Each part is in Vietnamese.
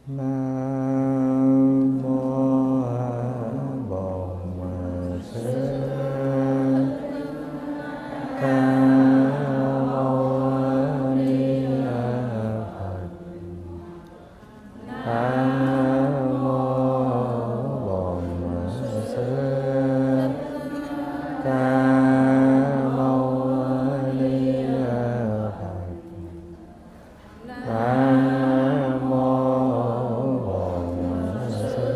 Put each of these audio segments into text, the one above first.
Nam mô Bổn Sư Ca Mâu Ni Phật. Nam mô Bổn Sư Ca Mâu Ni Phật. Nam mô Bổn Sư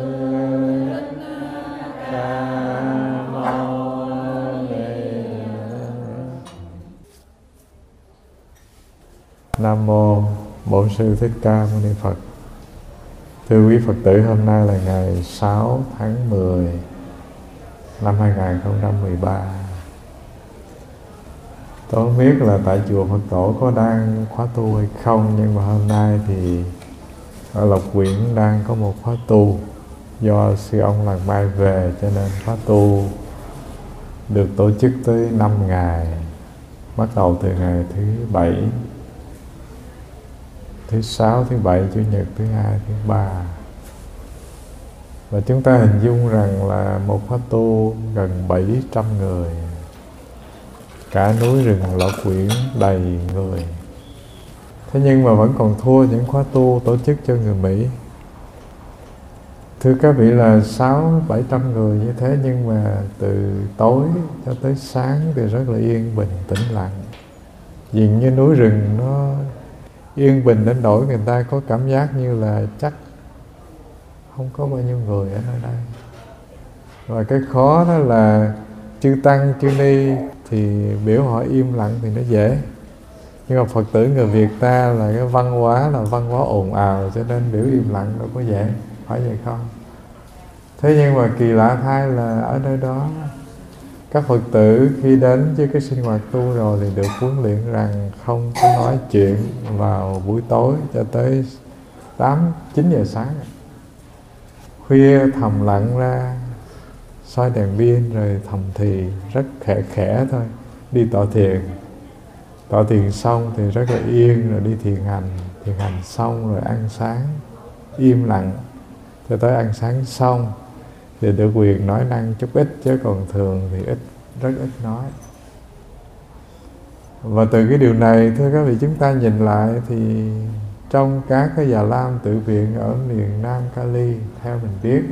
Ca Mâu Ni. Nam mô Bổn Sư Thích Ca Mâu Ni Phật. Thưa quý Phật tử, hôm nay là ngày 6 tháng 10 năm 2013. Tôi không biết là tại chùa Phật Tổ có đang khóa tu hay không, nhưng mà hôm nay thì ở Lộc Quyển đang có một khóa tu. Do sư ông Làng Mai về cho nên khóa tu được tổ chức tới 5 ngày, bắt đầu từ ngày thứ Bảy, thứ Sáu, thứ Bảy, Chủ nhật, thứ Hai, thứ Ba. Và chúng ta hình dung rằng là một khóa tu gần 700 người, cả núi rừng Lộc Quyển đầy người. Thế nhưng mà vẫn còn thua những khóa tu tổ chức cho người Mỹ. Thưa các vị, là 600-700 người như thế, nhưng mà từ tối cho tới sáng thì rất là yên bình, tĩnh lặng. Dường như núi rừng nó yên bình đến nỗi người ta có cảm giác như là chắc không có bao nhiêu người ở nơi đây. Và cái khó đó là chư tăng, chư ni thì biểu họ im lặng thì nó dễ. Nhưng mà Phật tử người Việt ta là cái văn hóa là văn hóa ồn ào, cho nên biểu im lặng đâu có dễ, phải vậy không? Thế nhưng mà kỳ lạ thay là ở nơi đó các Phật tử khi đến với cái sinh hoạt tu rồi thì được huấn luyện rằng không có nói chuyện vào buổi tối cho tới 8-9 giờ sáng. Khuya thầm lặng ra, soi đèn pin rồi thầm thì rất khẽ khẽ thôi, đi tọa thiền. Tọa thiền xong thì rất là yên, rồi đi thiền hành xong rồi ăn sáng, im lặng cho tới ăn sáng xong thì được quyền nói năng chút ít, chứ còn thường thì rất ít nói. Và từ cái điều này, thưa các vị, chúng ta nhìn lại thì trong các cái già lam tự viện ở miền Nam Cali, theo mình biết,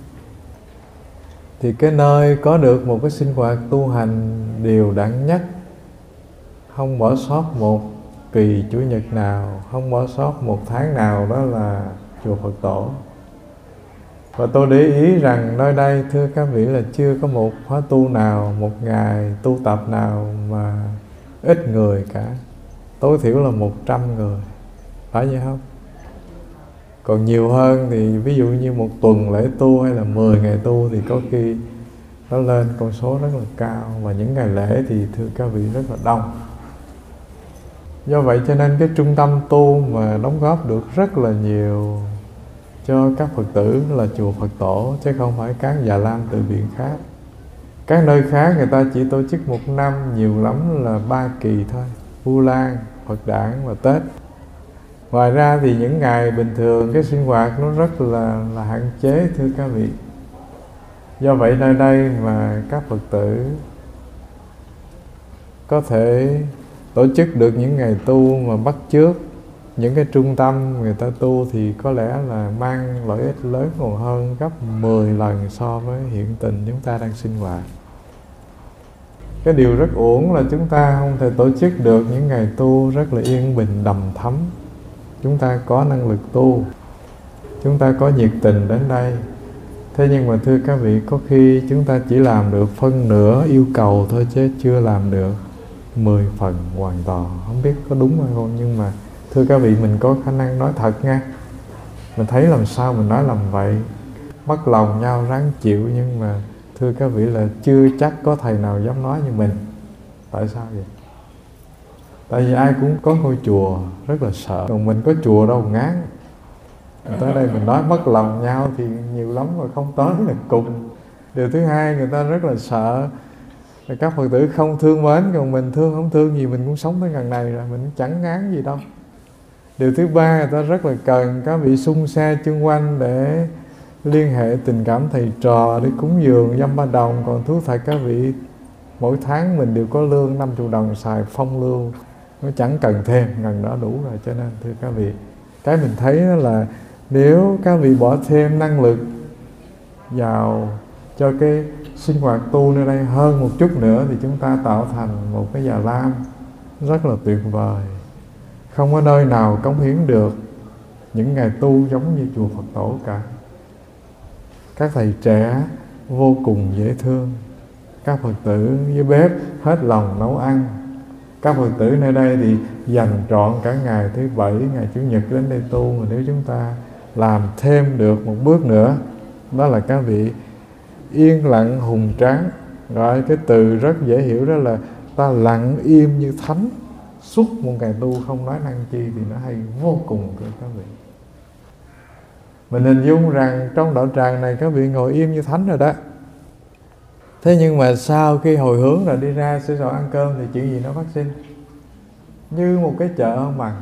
thì cái nơi có được một cái sinh hoạt tu hành đều đặn nhất, không bỏ sót một kỳ chủ nhật nào, không bỏ sót một tháng nào, đó là chùa Phật Tổ. Và tôi để ý rằng nơi đây, thưa các vị, là chưa có một khóa tu nào, một ngày tu tập nào mà ít người cả. Tối thiểu là 100 người, phải vậy không? Còn nhiều hơn thì ví dụ như một tuần lễ tu hay là 10 ngày tu thì có khi nó lên con số rất là cao. Và những ngày lễ thì thưa các vị rất là đông. Do vậy cho nên cái trung tâm tu mà đóng góp được rất là nhiều cho các Phật tử là chùa Phật Tổ, chứ không phải các già lam tự viện khác. Các nơi khác người ta chỉ tổ chức một năm nhiều lắm là 3 kỳ thôi, Vu Lan, Phật Đản và Tết. Ngoài ra thì những ngày bình thường cái sinh hoạt nó rất là hạn chế, thưa các vị. Do vậy nơi đây mà các Phật tử có thể tổ chức được những ngày tu mà bắt chước những cái trung tâm người ta tu thì có lẽ là mang lợi ích lớn còn hơn gấp 10 lần so với hiện tình chúng ta đang sinh hoạt. Cái điều rất uổng là chúng ta không thể tổ chức được những ngày tu rất là yên bình, đầm thấm. Chúng ta có năng lực tu, chúng ta có nhiệt tình đến đây. Thế nhưng mà thưa các vị, có khi chúng ta chỉ làm được phân nửa yêu cầu thôi, chứ chưa làm được 10 phần hoàn toàn. Không biết có đúng hay không, nhưng mà thưa các vị, mình có khả năng nói thật nha. Mình thấy làm sao mình nói làm vậy. Mất lòng nhau ráng chịu, nhưng mà thưa các vị là chưa chắc có thầy nào dám nói như mình. Tại sao vậy? Tại vì ai cũng có ngôi chùa rất là sợ, còn mình có chùa đâu ngán. Tới đây mình nói mất lòng nhau thì nhiều lắm mà không tới là cùng. Điều thứ hai, người ta rất là sợ các Phật tử không thương mến, còn mình thương không thương gì mình cũng sống tới gần này rồi, mình chẳng ngán gì đâu. Điều thứ ba, người ta rất là cần các vị xung xe chung quanh để liên hệ tình cảm thầy trò, để cúng dường dăm ba đồng. Còn thú thật các vị, mỗi tháng mình đều có lương 50 đồng xài phong lưu, nó chẳng cần thêm, gần đó đủ rồi. Cho nên thưa các vị, cái mình thấy là nếu các vị bỏ thêm năng lực vào cho cái sinh hoạt tu nơi đây hơn một chút nữa, thì chúng ta tạo thành một cái Già Lam rất là tuyệt vời. Không có nơi nào cống hiến được những ngày tu giống như chùa Phật Tổ cả. Các thầy trẻ vô cùng dễ thương, các Phật tử với bếp hết lòng nấu ăn. Các Phật tử nơi đây thì dành trọn cả ngày thứ Bảy, ngày Chủ nhật đến đây tu. Mà nếu chúng ta làm thêm được một bước nữa, đó là các vị yên lặng hùng tráng. Gọi cái từ rất dễ hiểu đó là ta lặng im như thánh suốt một ngày tu, không nói năng chi, thì nó hay vô cùng thưa các vị. Mình hình dung rằng trong đạo tràng này các vị ngồi im như thánh rồi đó. Thế nhưng mà sau khi hồi hướng rồi đi ra sửa soạn ăn cơm thì chuyện gì nó phát sinh? Như một cái chợ không bằng.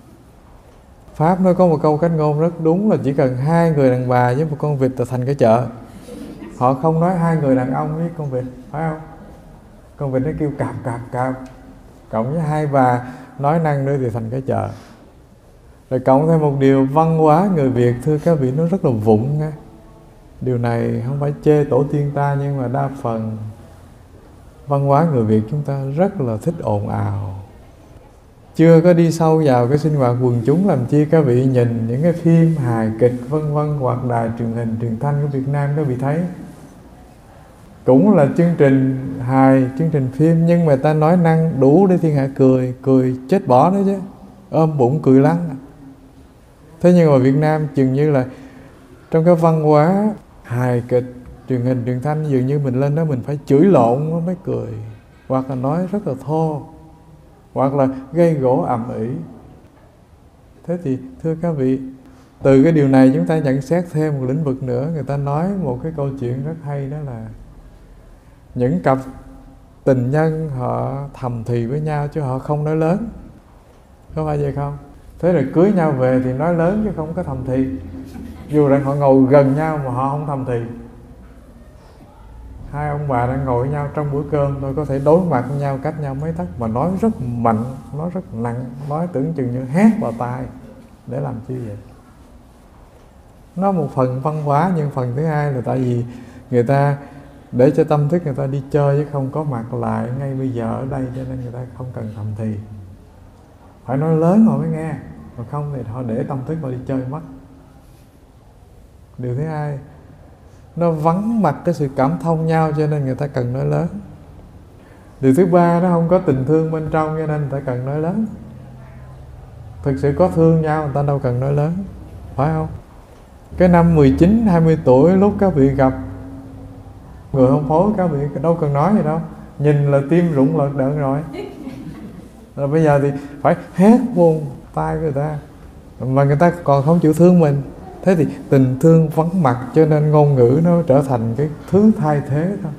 Pháp nó có một câu cách ngôn rất đúng là chỉ cần 2 người đàn bà với một con vịt là thành cái chợ. Họ không nói 2 người đàn ông với con vịt, phải không? Con vịt nó kêu cạp cạp cạp, cộng với 2 bà nói năng nữa thì thành cái chợ. Rồi cộng thêm một điều, văn hóa người Việt thưa các vị nó rất là vụng nghe. Điều này không phải chê tổ tiên ta, nhưng mà đa phần văn hóa người Việt chúng ta rất là thích ồn ào. Chưa có đi sâu vào cái sinh hoạt quần chúng, làm chi các vị nhìn những cái phim hài kịch vân vân hoặc đài truyền hình truyền thanh của Việt Nam, các vị thấy cũng là chương trình hài, chương trình phim, nhưng mà ta nói năng đủ để thiên hạ cười, cười chết bỏ đó chứ, ôm bụng cười lăn. Thế nhưng mà Việt Nam chừng như là trong cái văn hóa hài kịch truyền hình truyền thanh, dường như mình lên đó mình phải chửi lộn nó mới cười, hoặc là nói rất là thô, hoặc là gây gổ ầm ĩ. Thế thì thưa các vị, từ cái điều này chúng ta nhận xét thêm một lĩnh vực nữa. Người ta nói một cái câu chuyện rất hay, đó là những cặp tình nhân họ thầm thì với nhau chứ họ không nói lớn. Có phải vậy không? Thế rồi cưới nhau về thì nói lớn chứ không có thầm thì. Dù rằng họ ngồi gần nhau mà họ không thầm thì. 2 ông bà đang ngồi với nhau trong bữa cơm thôi, có thể đối mặt với nhau cách nhau mấy tấc mà nói rất mạnh, nói rất nặng, nói tưởng chừng như hét vào tai. Để làm chi vậy? Nó một phần văn hóa, nhưng phần thứ hai là tại vì người ta để cho tâm thức người ta đi chơi chứ không có mặt lại ngay bây giờ ở đây, cho nên người ta không cần thầm thì. Phải nói lớn họ mới nghe, còn không thì họ để tâm thức họ đi chơi mất. Điều thứ hai, nó vắng mặt cái sự cảm thông nhau, cho nên người ta cần nói lớn. Điều thứ ba, nó không có tình thương bên trong, cho nên người ta cần nói lớn. Thực sự có thương nhau người ta đâu cần nói lớn, phải không? Cái năm 19, 20 tuổi lúc các vị gặp người hôn phối, các vị đâu cần nói gì đâu, nhìn là tim rụng lợt đợn rồi. Rồi bây giờ thì phải hét vô tai người ta, mà người ta còn không chịu thương mình. Thế thì tình thương vắng mặt, cho nên ngôn ngữ nó trở thành cái thứ thay thế thôi.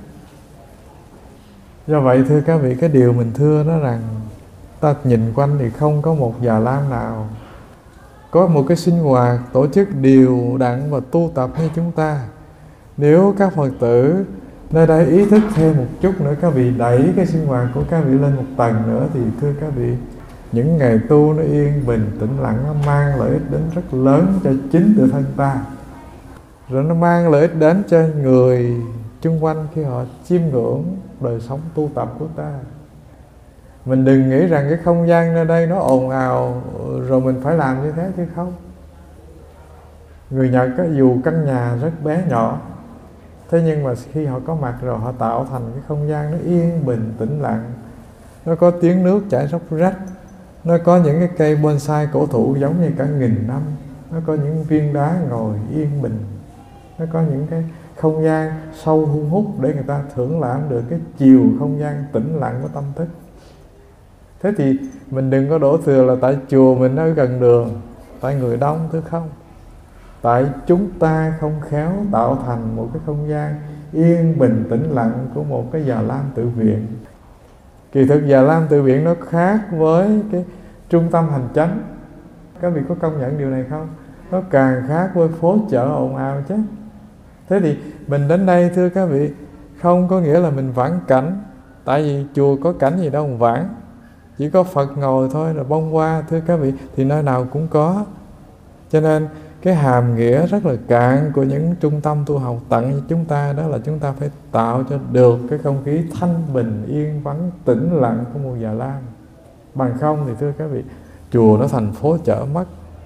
Do vậy thưa các vị, cái điều mình thưa đó rằng ta nhìn quanh thì không có một Già Lam nào có một cái sinh hoạt tổ chức đều đặn và tu tập như chúng ta. Nếu các Phật tử nơi đây ý thức thêm một chút nữa, các vị đẩy cái sinh hoạt của các vị lên một tầng nữa, thì thưa các vị, những ngày tu nó yên bình, tĩnh lặng, nó mang lợi ích đến rất lớn cho chính tự thân ta. Rồi nó mang lợi ích đến cho người chung quanh khi họ chiêm ngưỡng đời sống tu tập của ta. Mình đừng nghĩ rằng cái không gian nơi đây nó ồn ào rồi mình phải làm như thế, chứ không. Người Nhật á, dù căn nhà rất bé nhỏ, thế nhưng mà khi họ có mặt rồi, họ tạo thành cái không gian nó yên bình, tĩnh lặng. Nó có tiếng nước chảy róc rách, nó có những cái cây bonsai cổ thụ giống như cả 1000 năm, nó có những viên đá ngồi yên bình, nó có những cái không gian sâu hun hút để người ta thưởng lãm được cái chiều không gian tĩnh lặng của tâm thức. Thế thì mình đừng có đổ thừa là tại chùa mình ở gần đường, tại người đông, thứ không. Tại chúng ta không khéo tạo thành một cái không gian yên bình tĩnh lặng của một cái Già Lam tự viện. Kỳ thực Già Lam tự viện nó khác với cái trung tâm hành chánh. Các vị có công nhận điều này không? Nó càng khác với phố chợ ồn ào chứ. Thế thì mình đến đây thưa các vị, không có nghĩa là mình vãn cảnh. Tại vì chùa có cảnh gì đâu mà vãn, chỉ có Phật ngồi thôi rồi bông hoa thưa các vị, thì nơi nào cũng có. Cho nên cái hàm nghĩa rất là cạn của những trung tâm tu học tặng cho chúng ta, đó là chúng ta phải tạo cho được cái không khí thanh bình, yên vắng, tĩnh lặng của một Già Lam. Bằng không thì thưa các vị, chùa nó thành phố chợ mất.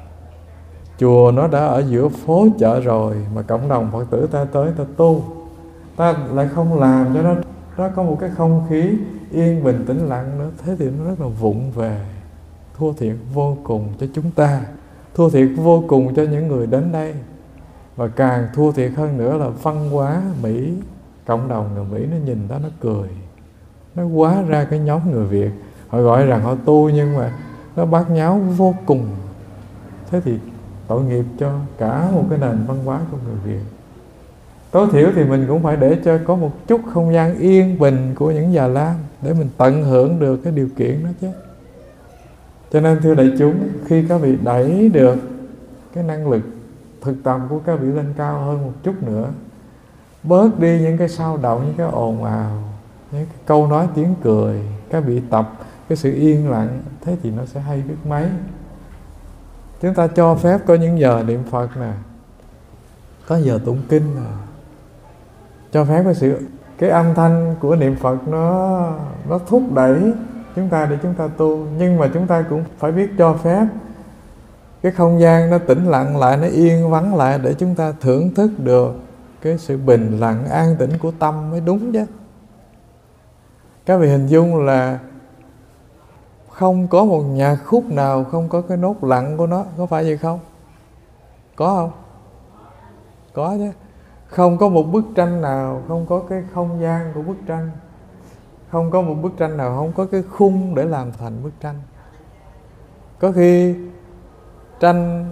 Chùa nó đã ở giữa phố chợ rồi, mà cộng đồng Phật tử ta tới ta tu, ta lại không làm cho nó có một cái không khí yên bình tĩnh lặng nữa. Thế thì nó rất là vụng về, thua thiệt vô cùng cho chúng ta, thua thiệt vô cùng cho những người đến đây. Và càng thua thiệt hơn nữa là văn hóa Mỹ, cộng đồng người Mỹ nó nhìn đó nó cười, nó hóa ra cái nhóm người Việt, họ gọi rằng họ tu nhưng mà nó bát nháo vô cùng. Thế thì tội nghiệp cho cả một cái nền văn hóa của người Việt. Tối thiểu thì mình cũng phải để cho có một chút không gian yên bình của những Già Lam để mình tận hưởng được cái điều kiện đó chứ. Cho nên thưa đại chúng, khi các vị đẩy được cái năng lực thực tập của các vị lên cao hơn một chút nữa, bớt đi những cái sao động, những cái ồn ào, những cái câu nói tiếng cười, các vị tập cái sự yên lặng, thế thì nó sẽ hay biết mấy. Chúng ta cho phép có những giờ niệm Phật nè, có giờ tụng kinh nè, cho phép cái âm thanh của niệm Phật nó thúc đẩy chúng ta để chúng ta tu. Nhưng mà chúng ta cũng phải biết cho phép cái không gian nó tĩnh lặng lại, nó yên vắng lại, để chúng ta thưởng thức được cái sự bình lặng an tĩnh của tâm mới đúng chứ. Các vị hình dung là không có một nhạc khúc nào không có cái nốt lặng của nó, có phải vậy không? Có không? Có chứ. Không có một bức tranh nào không có cái không gian của bức tranh, không có một bức tranh nào không có cái khung để làm thành bức tranh. Có khi tranh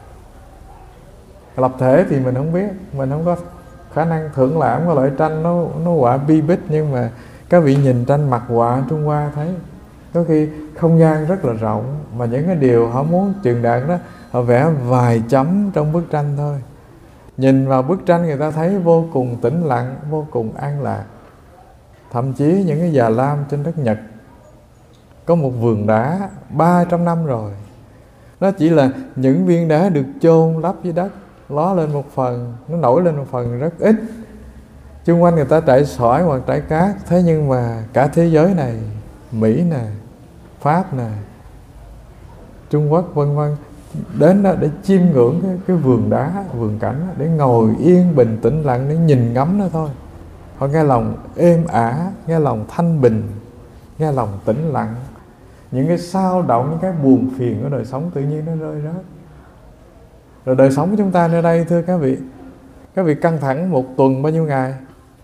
lập thể thì mình không biết, mình không có khả năng thưởng lãm cái loại tranh nó họa bi bích, nhưng mà các vị nhìn tranh mặt họa Trung Hoa thấy có khi không gian rất là rộng, mà những cái điều họ muốn truyền đạt đó, họ vẽ vài chấm trong bức tranh thôi. Nhìn vào bức tranh người ta thấy vô cùng tĩnh lặng, vô cùng an lạc. Thậm chí những cái Già Lam trên đất Nhật có một vườn đá 300 năm rồi. Nó chỉ là những viên đá được chôn lấp dưới đất, ló lên một phần, nó nổi lên một phần rất ít. Xung quanh người ta trải sỏi hoặc trải cát. Thế nhưng mà cả thế giới này, Mỹ nè, Pháp nè, Trung Quốc vân vân, đến đó để chiêm ngưỡng cái vườn đá, vườn cảnh đó, để ngồi yên bình tĩnh lặng để nhìn ngắm nó thôi. Họ nghe lòng êm ả, nghe lòng thanh bình, nghe lòng tĩnh lặng. Những cái sao động, những cái buồn phiền của đời sống tự nhiên nó rơi rớt. Rồi đời sống của chúng ta nơi đây thưa các vị căng thẳng một tuần bao nhiêu ngày?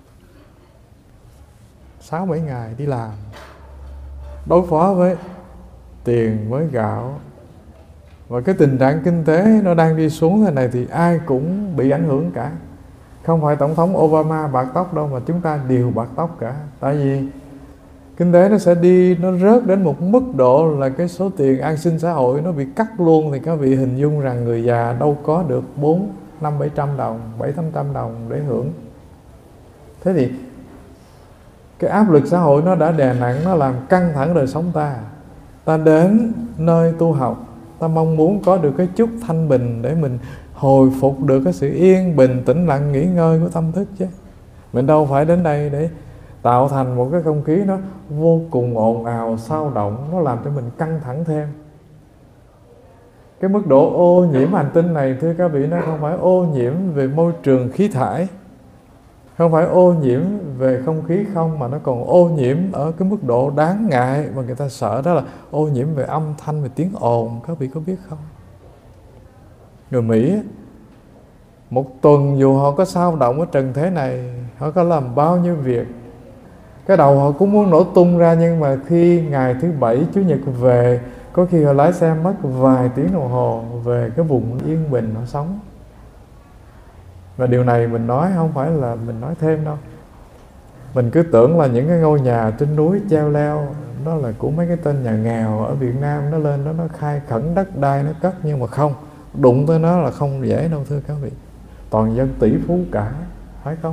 6-7 ngày đi làm, đối phó với tiền, với gạo. Và cái tình trạng kinh tế nó đang đi xuống thế này thì ai cũng bị ảnh hưởng cả. Không phải Tổng thống Obama bạc tóc đâu, mà chúng ta đều bạc tóc cả. Tại vì kinh tế nó sẽ đi, nó rớt đến một mức độ là cái số tiền an sinh xã hội nó bị cắt luôn. Thì các vị hình dung rằng người già đâu có được 400-700 đồng, 700-800 đồng để hưởng. Thế thì cái áp lực xã hội nó đã đè nặng, nó làm căng thẳng đời sống ta. Ta đến nơi tu học, ta mong muốn có được cái chút thanh bình để mình hồi phục được cái sự yên bình, tĩnh lặng, nghỉ ngơi của tâm thức chứ. Mình đâu phải đến đây để tạo thành một cái không khí nó vô cùng ồn ào, sao động, nó làm cho mình căng thẳng thêm. Cái mức độ ô nhiễm hành tinh này thưa các vị, nó không phải ô nhiễm về môi trường khí thải, không phải ô nhiễm về không khí không, mà nó còn ô nhiễm ở cái mức độ đáng ngại mà người ta sợ, đó là ô nhiễm về âm thanh, về tiếng ồn. Các vị có biết không? Người Mỹ một tuần dù họ có sao động ở trần thế này, họ có làm bao nhiêu việc, cái đầu họ cũng muốn nổ tung ra. Nhưng mà khi ngày thứ Bảy, Chủ nhật về, có khi họ lái xe mất vài tiếng đồng hồ về cái vùng yên bình họ sống. Và điều này mình nói không phải là mình nói thêm đâu. Mình cứ tưởng là những cái ngôi nhà trên núi treo leo đó là của mấy cái tên nhà nghèo ở Việt Nam. Nó lên đó nó khai khẩn đất đai nó cất, nhưng mà không, đụng tới nó là không dễ đâu thưa các vị. Toàn dân tỷ phú cả, phải không?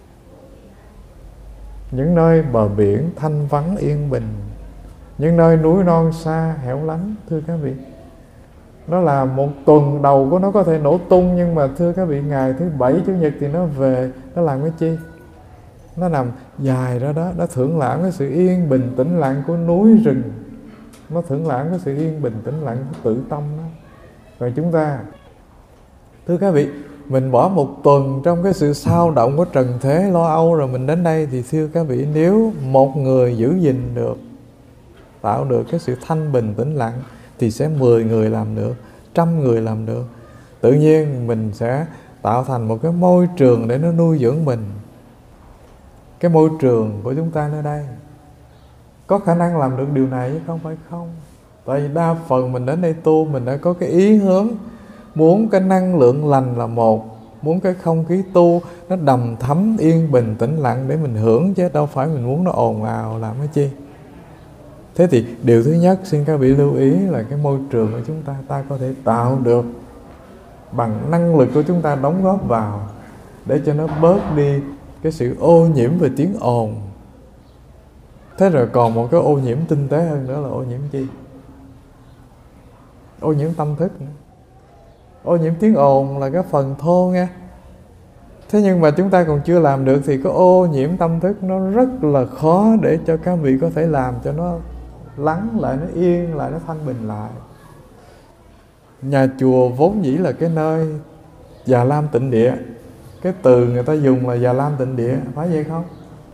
Những nơi bờ biển thanh vắng yên bình, những nơi núi non xa hẻo lánh, thưa các vị, nó là một tuần đầu của nó có thể nổ tung, nhưng mà thưa các vị, ngày thứ Bảy Chủ nhật thì nó về, nó làm cái chi? Nó nằm dài ra đó, nó thưởng lãm cái sự yên bình tĩnh lặng của núi rừng, nó thưởng lãm cái sự yên bình tĩnh lặng của tự tâm đó. Rồi chúng ta, thưa các vị, mình bỏ một tuần trong cái sự sao động của trần thế lo âu rồi mình đến đây, thì thưa các vị, nếu một người giữ gìn được, tạo được cái sự thanh bình tĩnh lặng, thì sẽ 10 người làm được, 100 người làm được. Tự nhiên mình sẽ tạo thành một cái môi trường để nó nuôi dưỡng mình. Cái môi trường của chúng ta nơi đây có khả năng làm được điều này chứ không phải không. Tại vì đa phần mình đến đây tu, mình đã có cái ý hướng muốn cái năng lượng lành là một, muốn cái không khí tu nó đầm thấm yên bình tĩnh lặng để mình hưởng, chứ đâu phải mình muốn nó ồn ào làm cái chi. Thế thì điều thứ nhất xin các vị lưu ý là cái môi trường của chúng ta có thể tạo được bằng năng lực của chúng ta đóng góp vào, để cho nó bớt đi cái sự ô nhiễm về tiếng ồn. Thế rồi còn một cái ô nhiễm tinh tế hơn nữa là ô nhiễm chi? Ô nhiễm tâm thức nữa. Ô nhiễm tiếng ồn là cái phần thô nha. Thế nhưng mà chúng ta còn chưa làm được thì cái ô nhiễm tâm thức nó rất là khó để cho các vị có thể làm cho nó lắng lại, nó yên lại, nó thanh bình lại. Nhà chùa vốn dĩ là cái nơi Già Lam tịnh địa. Cái từ người ta dùng là Già Lam tịnh địa, phải vậy không?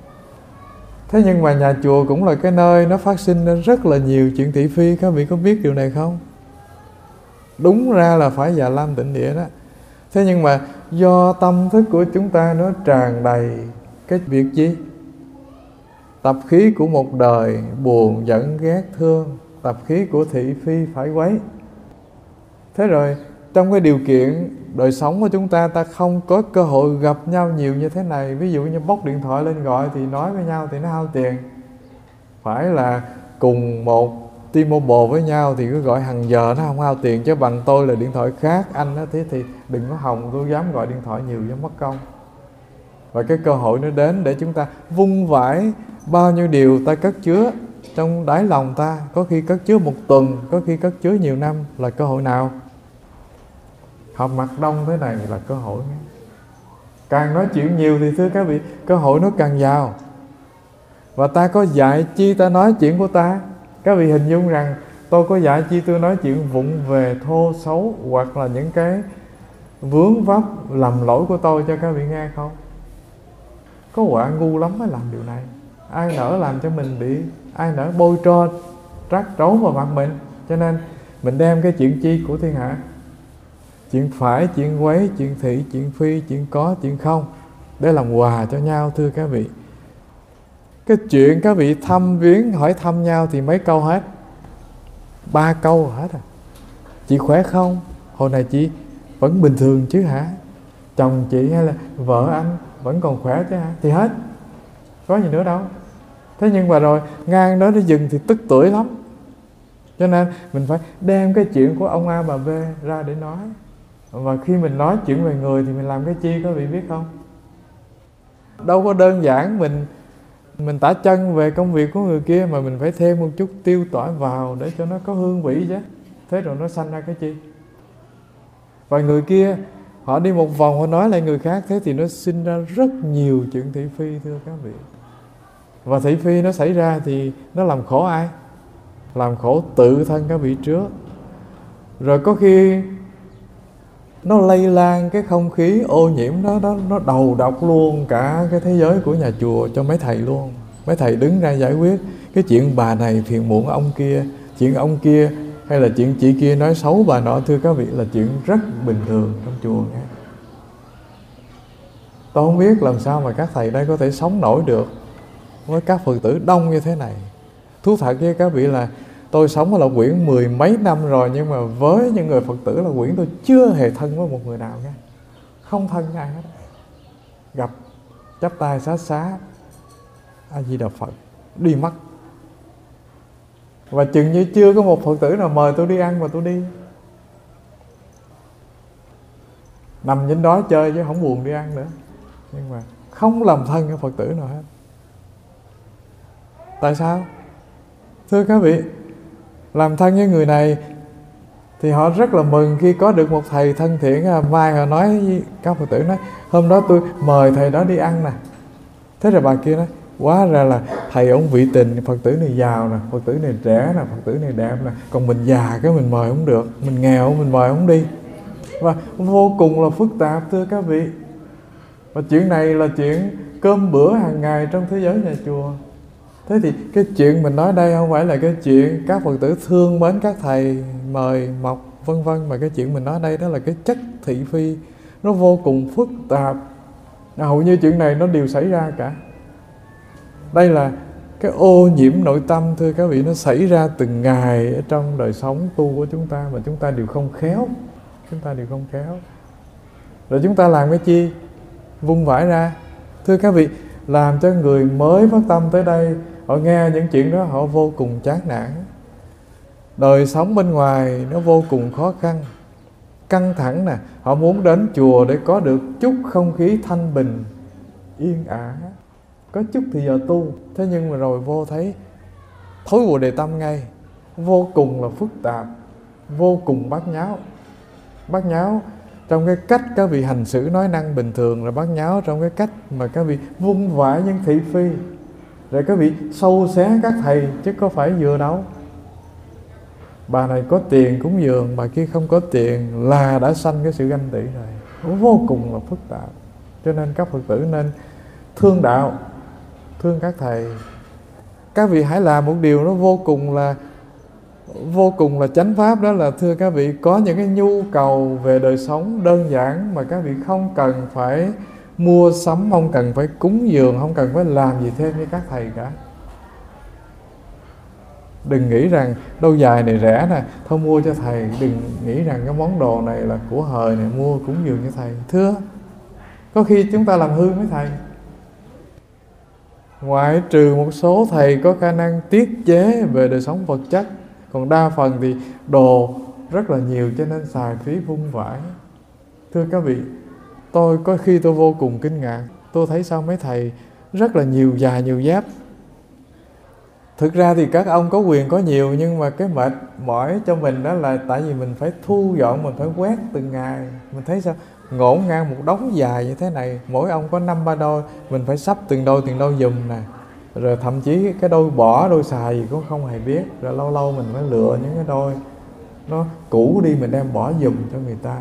Thế nhưng mà nhà chùa cũng là cái nơi nó phát sinh ra rất là nhiều chuyện thị phi. Các vị có biết điều này không? Đúng ra là phải Già Lam tịnh địa đó. Thế nhưng mà do tâm thức của chúng ta nó tràn đầy cái việc gì? Tập khí của một đời buồn, giận, ghét, thương. Tập khí của thị phi phải quấy. Thế rồi trong cái điều kiện đời sống của chúng ta, ta không có cơ hội gặp nhau nhiều như thế này. Ví dụ như bốc điện thoại lên gọi thì nói với nhau thì nó hao tiền. Phải là cùng một T-Mobile với nhau thì cứ gọi hàng giờ nó không hao tiền. Chứ bằng tôi là điện thoại khác, anh đó thế thì đừng có hòng tôi dám gọi điện thoại nhiều cho mất công. Và cái cơ hội nó đến để chúng ta vung vãi bao nhiêu điều ta cất chứa trong đáy lòng ta. Có khi cất chứa một tuần, có khi cất chứa nhiều năm. Là cơ hội nào? Họp mặt đông thế này là cơ hội. Càng nói chuyện nhiều thì thưa các vị, cơ hội nó càng giàu. Và ta có dạy chi ta nói chuyện của ta? Các vị hình dung rằng tôi có dạy chi tôi nói chuyện vụng về, thô xấu, hoặc là những cái vướng vấp lầm lỗi của tôi cho các vị nghe không? Có quả ngu lắm mới làm điều này. Ai nỡ làm cho mình bị, ai nỡ bôi tro trát trấu vào mặt mình. Cho nên mình đem cái chuyện chi của thiên hạ, chuyện phải, chuyện quấy, chuyện thị, chuyện phi, chuyện có, chuyện không, để làm quà cho nhau thưa các vị. Cái chuyện các vị thăm viếng hỏi thăm nhau thì mấy câu hết? 3 câu hết à. Chị khỏe không? Hồi này chị vẫn bình thường chứ hả? Chồng chị hay là vợ anh vẫn còn khỏe chứ hả? Thì hết. Có gì nữa đâu. Thế nhưng mà rồi ngang đó nó dừng thì tức tưởi lắm. Cho nên mình phải đem cái chuyện của ông A bà B ra để nói. Và khi mình nói chuyện về người thì mình làm cái chi các vị biết không? Đâu có đơn giản mình tả chân về công việc của người kia, mà mình phải thêm một chút tiêu tỏi vào để cho nó có hương vị chứ. Thế rồi nó sanh ra cái chi? Và người kia họ đi một vòng họ nói lại người khác, thế thì nó sinh ra rất nhiều chuyện thị phi thưa các vị. Và thị phi nó xảy ra thì nó làm khổ ai? Làm khổ tự thân các vị trước. Rồi có khi nó lây lan cái không khí ô nhiễm đó, nó đầu độc luôn cả cái thế giới của nhà chùa cho mấy thầy luôn. Mấy thầy đứng ra giải quyết cái chuyện bà này phiền muộn ông kia, chuyện ông kia hay là chuyện chị kia nói xấu bà nọ, thưa các vị, là chuyện rất bình thường trong chùa nghe. Tôi không biết làm sao mà các thầy đây có thể sống nổi được với các Phật tử đông như thế này. Thú thật với các vị là tôi sống ở Lộc Quyển 10 mấy năm rồi, nhưng mà với những người Phật tử Lộc Quyển tôi chưa hề thân với một người nào nha. Không thân với ai hết. Gặp chắp tay xá xá A Di Đà Phật, đi mất. Và chừng như chưa có một Phật tử nào mời tôi đi ăn mà tôi đi. Nằm trên đó chơi chứ không buồn đi ăn nữa. Nhưng mà không làm thân cái Phật tử nào hết. Tại sao? Thưa các vị, làm thân với người này thì họ rất là mừng khi có được một thầy thân thiện. Mai họ nói với các Phật tử, nói hôm đó tôi mời thầy đó đi ăn nè. Thế rồi bà kia nói, hóa ra là thầy ông vị tình, Phật tử này giàu nè, Phật tử này trẻ nè, Phật tử này đẹp nè. Còn mình già cái mình mời không được, mình nghèo mình mời không đi. Và vô cùng là phức tạp thưa các vị. Và chuyện này là chuyện cơm bữa hàng ngày trong thế giới nhà chùa. Thế thì cái chuyện mình nói đây không phải là cái chuyện các Phật tử thương mến các thầy mời mọc vân vân, mà cái chuyện mình nói đây đó là cái chất thị phi, nó vô cùng phức tạp. Hầu như chuyện này nó đều xảy ra cả. Đây là cái ô nhiễm nội tâm thưa các vị, nó xảy ra từng ngày ở trong đời sống tu của chúng ta mà chúng ta đều không khéo. Chúng ta đều không khéo. Rồi chúng ta làm cái chi? Vung vãi ra. Thưa các vị, làm cho người mới phát tâm tới đây, họ nghe những chuyện đó họ vô cùng chán nản. Đời sống bên ngoài nó vô cùng khó khăn, căng thẳng nè. Họ muốn đến chùa để có được chút không khí thanh bình, yên ả, có chút thì giờ tu. Thế nhưng mà rồi vô thấy thối Bồ Đề Tâm ngay. Vô cùng là phức tạp, vô cùng bát nháo. Bát nháo trong cái cách các vị hành xử nói năng bình thường, là bát nháo trong cái cách mà các vị vung vãi những thị phi, rồi các vị sâu xé các thầy, chứ có phải vừa đâu. Bà này có tiền cúng dường, bà kia không có tiền là đã sanh cái sự ganh tị rồi. Vô cùng là phức tạp. Cho nên các Phật tử nên thương đạo, thương các thầy. Các vị hãy làm một điều nó vô cùng là chánh pháp, đó là thưa các vị, có những cái nhu cầu về đời sống đơn giản mà các vị không cần phải mua sắm, không cần phải cúng dường, không cần phải làm gì thêm với các thầy cả. Đừng nghĩ rằng đôi giày này rẻ nè, thôi mua cho thầy. Đừng nghĩ rằng cái món đồ này là của hời này, mua cúng dường cho thầy. Thưa, có khi chúng ta làm hư với thầy. Ngoại trừ một số thầy có khả năng tiết chế về đời sống vật chất, còn đa phần thì đồ rất là nhiều, cho nên xài phí vung vãi. Thưa các vị, tôi có khi tôi vô cùng kinh ngạc. Tôi thấy sao mấy thầy rất là nhiều giày nhiều dép. Thực ra thì các ông có quyền có nhiều, nhưng mà cái mệt mỏi cho mình đó là tại vì mình phải thu dọn, mình phải quét từng ngày. Mình thấy sao ngổn ngang một đống dài như thế này, mỗi ông có 5-3 đôi, mình phải sắp từng đôi giùm nè. Rồi thậm chí cái đôi bỏ, đôi xài gì cũng không hề biết. Rồi lâu lâu mình phải lựa những cái đôi nó cũ đi, mình đem bỏ giùm cho người ta.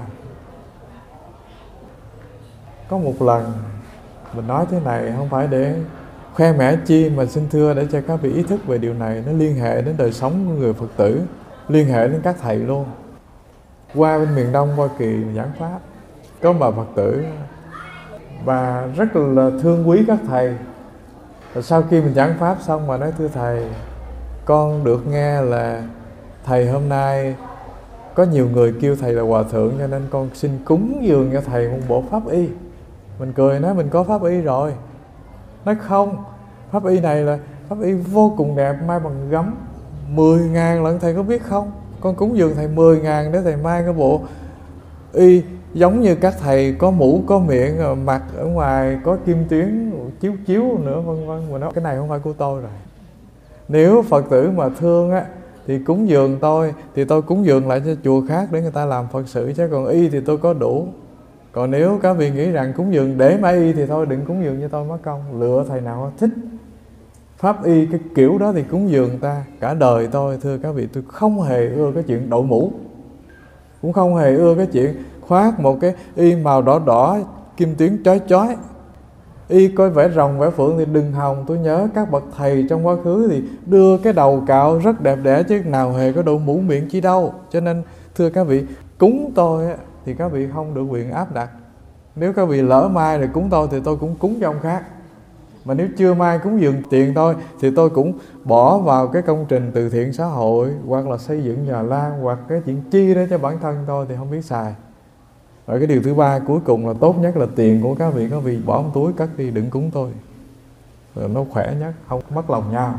Có một lần mình nói thế này không phải để khoe mẽ chi, mà xin thưa để cho các vị ý thức về điều này. Nó liên hệ đến đời sống của người Phật tử, liên hệ đến các thầy luôn. Qua bên miền Đông Hoa Kỳ giảng pháp, có bà Phật tử và rất là thương quý các thầy. Rồi sau khi mình giảng pháp xong mà nói, thưa thầy, con được nghe là thầy hôm nay có nhiều người kêu thầy là hòa thượng, cho nên con xin cúng dường cho thầy một bộ pháp y. Mình cười nói mình có pháp y rồi. Nói không, pháp y này là pháp y vô cùng đẹp, may bằng gấm, 10.000 lận, thầy có biết không? Con cúng dường thầy 10.000 để thầy may cái bộ y giống như các thầy có mũ có miệng, mặt ở ngoài có kim tuyến chiếu nữa vân vân. Mà nói cái này không phải của tôi rồi. Nếu Phật tử mà thương á thì cúng dường tôi, thì tôi cúng dường lại cho chùa khác để người ta làm Phật sự, chứ còn y thì tôi có đủ. Còn nếu các vị nghĩ rằng cúng dường để mà y thì thôi đừng cúng dường cho tôi mất công. Lựa thầy nào thích pháp y cái kiểu đó thì cúng dường ta. Cả đời tôi, thưa các vị, tôi không hề ưa cái chuyện đội mũ, cũng không hề ưa cái chuyện khoác một cái y màu đỏ đỏ kim tuyến chói chói. Y coi vẽ rồng vẽ phượng thì đừng hòng. Tôi nhớ các bậc thầy trong quá khứ thì đưa cái đầu cạo rất đẹp đẽ, chứ nào hề có đội mũ miệng chi đâu. Cho nên thưa các vị, cúng tôi thì các vị không được quyền áp đặt. Nếu các vị lỡ mai rồi cúng tôi thì tôi cũng cúng cho ông khác. Mà nếu chưa mai cúng dường tiền tôi thì tôi cũng bỏ vào cái công trình từ thiện xã hội, hoặc là xây dựng nhà lan, hoặc cái chuyện chi đó cho bản thân tôi thì không biết xài. Rồi cái điều thứ ba cuối cùng là tốt nhất là tiền của các vị bỏ trong túi cất đi, đừng cúng tôi. Rồi nó khỏe nhất, không mất lòng nhau.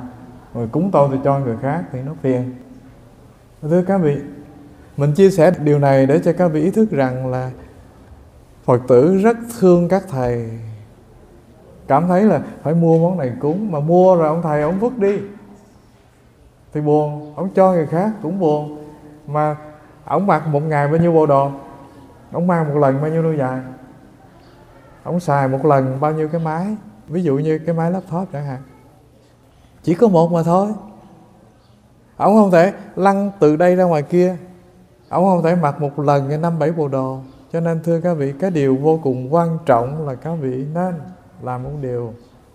rồi cúng tôi cho người khác thì nó phiền. Thưa các vị, mình chia sẻ điều này để cho các vị ý thức rằng là Phật tử rất thương các thầy, cảm thấy là phải mua món này cúng, mà mua rồi ông thầy ông vứt đi thì buồn, ông cho người khác cũng buồn. Mà ông mặc một ngày bao nhiêu bộ đồ, ông mang một lần bao nhiêu đôi giày, ông xài một lần bao nhiêu cái máy, ví dụ như cái máy laptop chẳng hạn, chỉ có một mà thôi. Ông không thể lăn từ đây ra ngoài kia, ông không thể mặc một lần cái 5-7 bộ đồ. Cho nên thưa các vị, cái điều vô cùng quan trọng là các vị nên làm một điều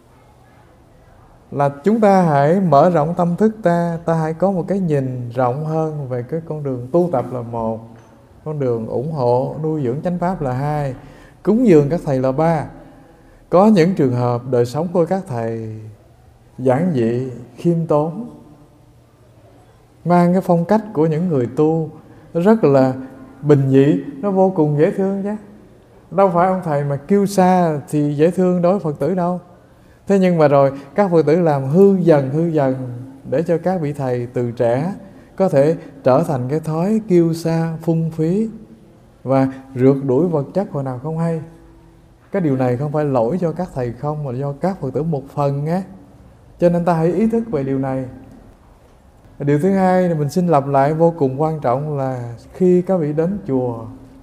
là chúng ta hãy mở rộng tâm thức ta hãy có một cái nhìn rộng hơn về cái con đường tu tập là một, con đường ủng hộ nuôi dưỡng chánh pháp là hai, cúng dường các thầy là ba. Có những trường hợp đời sống của các thầy giản dị, khiêm tốn, mang cái phong cách của những người tu rất là bình dị, nó vô cùng dễ thương chứ. Đâu phải ông thầy mà kiêu sa thì dễ thương đối với Phật tử đâu. Thế nhưng mà rồi các Phật tử làm hư dần để cho các vị thầy từ trẻ có thể trở thành cái thói kiêu sa, phung phí và rượt đuổi vật chất hồi nào không hay. Cái điều này không phải lỗi cho các thầy không, mà do các Phật tử một phần á. Cho nên ta hãy ý thức về điều này. Điều thứ hai là mình xin lặp lại vô cùng quan trọng là khi các vị đến chùa,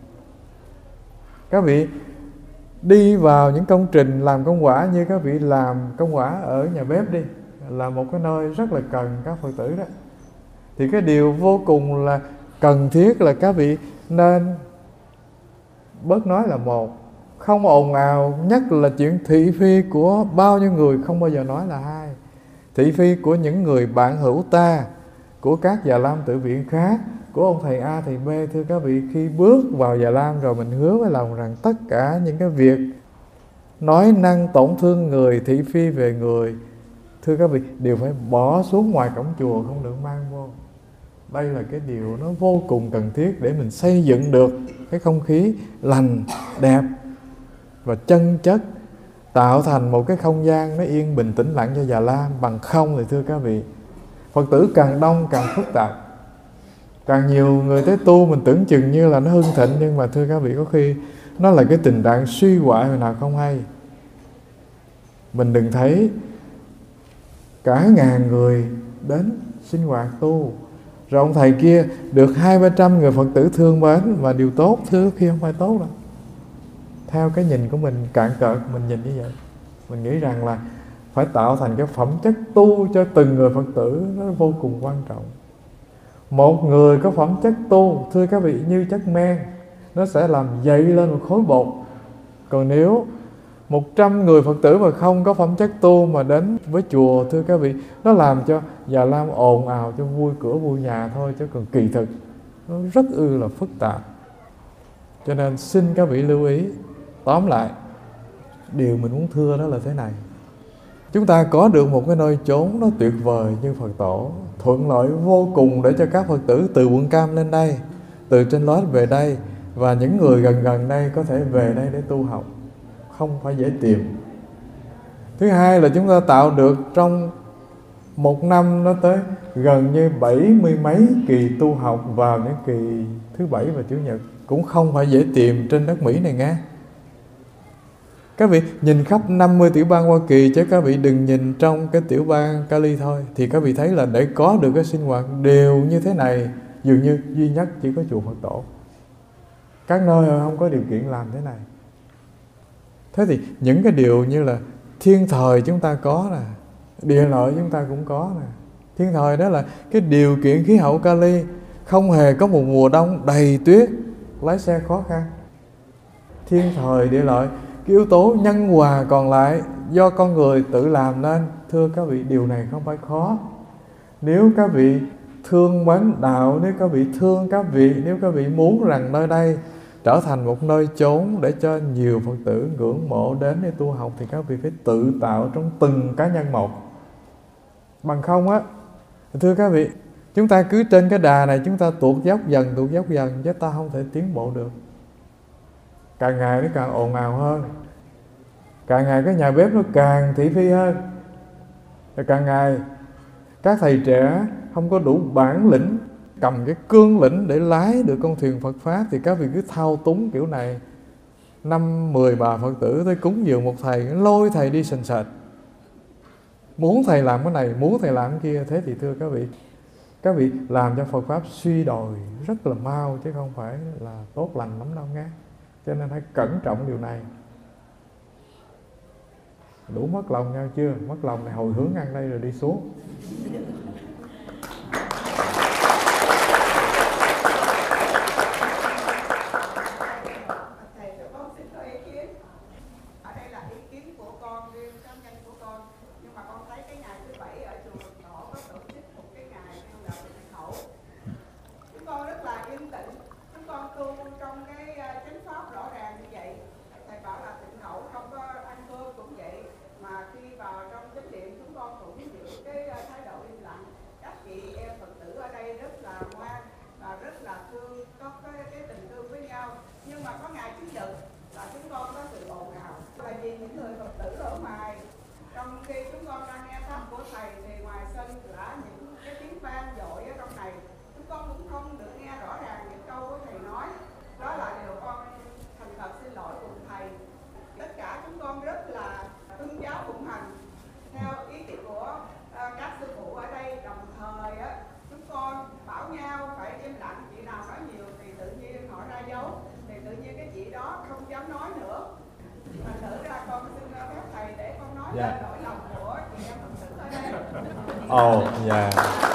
các vị đi vào những công trình làm công quả, như các vị làm công quả ở nhà bếp đi, là một cái nơi rất là cần các Phật tử đó, thì cái điều vô cùng là cần thiết là các vị nên bớt nói là một, không ồn ào, nhất là chuyện thị phi của bao nhiêu người không bao giờ nói là hai. Thị phi của những người bạn hữu ta, của các Già Lam tự viện khác, của ông thầy A, thầy B. Thưa các vị, khi bước vào Già Lam rồi mình hứa với lòng rằng tất cả những cái việc nói năng tổn thương người, thị phi về người, thưa các vị, đều phải bỏ xuống ngoài cổng chùa, không được mang vô. Đây là cái điều nó vô cùng cần thiết để mình xây dựng được cái không khí lành, đẹp và chân chất, tạo thành một cái không gian nó yên bình tĩnh lặng cho Già Lam. Bằng không thì thưa các vị, Phật tử càng đông càng phức tạp, càng nhiều người tới tu mình tưởng chừng như là nó hưng thịnh, nhưng mà thưa các vị, có khi nó là cái tình trạng suy hoại hồi nào không hay. Mình đừng thấy cả ngàn người đến sinh hoạt tu, rồi ông thầy kia được 200-300 người Phật tử thương mến và điều tốt, thưa khi không phải tốt đâu. Theo cái nhìn của mình cạn cợt, mình nhìn như vậy, mình nghĩ rằng là phải tạo thành cái phẩm chất tu cho từng người Phật tử, nó vô cùng quan trọng. Một người có phẩm chất tu, thưa các vị, như chất men, nó sẽ làm dậy lên một khối bột. Còn nếu 100 người Phật tử mà không có phẩm chất tu mà đến với chùa, thưa các vị, nó làm cho Già Lam ồn ào cho vui cửa vui nhà thôi, chứ còn kỳ thực nó rất là phức tạp. Cho nên xin các vị lưu ý. Tóm lại, điều mình muốn thưa đó là thế này: chúng ta có được một cái nơi chốn nó tuyệt vời như Phật Tổ, thuận lợi vô cùng để cho các Phật tử từ Quận Cam lên đây, từ trên Lót về đây, và những người gần đây có thể về đây để tu học, không phải dễ tìm. Thứ hai là chúng ta tạo được trong một năm nó tới gần như 70 mấy kỳ tu học vào những kỳ thứ Bảy và Chủ nhật, cũng không phải dễ tìm trên đất Mỹ này nghe. Các vị nhìn khắp 50 tiểu bang Hoa Kỳ, chứ các vị đừng nhìn trong cái tiểu bang Cali thôi, thì các vị thấy là để có được cái sinh hoạt đều như thế này, dường như duy nhất chỉ có chùa Phật Tổ. Các nơi không có điều kiện làm thế này. Thế thì những cái điều như là thiên thời chúng ta có nè, địa lợi chúng ta cũng có nè. Thiên thời đó là cái điều kiện khí hậu Cali, không hề có một mùa đông đầy tuyết, lái xe khó khăn. Thiên thời địa lợi, cái yếu tố nhân hòa còn lại do con người tự làm nên. Thưa các vị, điều này không phải khó. Nếu các vị thương mến đạo, nếu các vị thương các vị, nếu các vị muốn rằng nơi đây trở thành một nơi chốn để cho nhiều Phật tử ngưỡng mộ đến để tu học, thì các vị phải tự tạo trong từng cá nhân một. Bằng không á, thưa các vị, chúng ta cứ trên cái đà này chúng ta tuột dốc dần, chứ ta không thể tiến bộ được. Càng ngày nó càng ồn ào hơn, càng ngày cái nhà bếp nó càng thị phi hơn, rồi càng ngày Các thầy trẻ không có đủ bản lĩnh, cầm cái cương lĩnh để lái được con thuyền Phật Pháp, thì các vị cứ thao túng kiểu này. 5-10 bà Phật tử tới cúng dường một thầy, lôi thầy đi sình sệt, muốn thầy làm cái này, muốn thầy làm cái kia. Thế thì thưa các vị làm cho Phật Pháp suy đồi rất là mau, chứ không phải là tốt lành lắm đâu nghe. Cho nên hãy cẩn trọng điều này. Đủ mất lòng nhau chưa? Mất lòng này hồi hướng ăn đây rồi đi xuống. Thầy cho con xin có ý kiến. Ở đây là ý kiến của con, riêng cá nhân của con. Nhưng mà con thấy cái ngày thứ Bảy ở chùa Phật Tổ có tổ chức một cái ngày kêu là Tịnh Khẩu. Chúng con rất là yên tĩnh. Chúng con tu trong cái chánh pháp rõ ràng như vậy. Thầy bảo là Tịnh Khẩu không có ăn cơm cũng vậy. Mà khi vào trong chánh điện chúng con cũng giữ cái thái độ im lặng. Các chị em Phật tử ở đây rất là ngoan và rất là thương, có cái tình thương với nhau. Nhưng mà có ngày Chủ nhật là chúng con có sự ồn ào, là vì những người Phật tử ở ngoài, trong khi chúng con đang nghe pháp của thầy thì ngoài sân là những cái tiếng vang dội ở trong này, chúng con cũng không được nghe rõ ràng những câu của thầy nói. Đó là điều con thành thật xin lỗi cùng thầy. Tất cả chúng con rất là tuân giáo phụng hành theo ý kiến của các sư phụ ở đây. Đồng thời chúng con bảo nhau phải im lặng, chị nào nói nhiều thì tự nhiên họ ra dấu, thì tự nhiên cái chị đó không dám nói nữa. Thành thử ra con xin phép thầy để con nói lên nỗi lòng của chị em Phật tử ở đây. Dạ.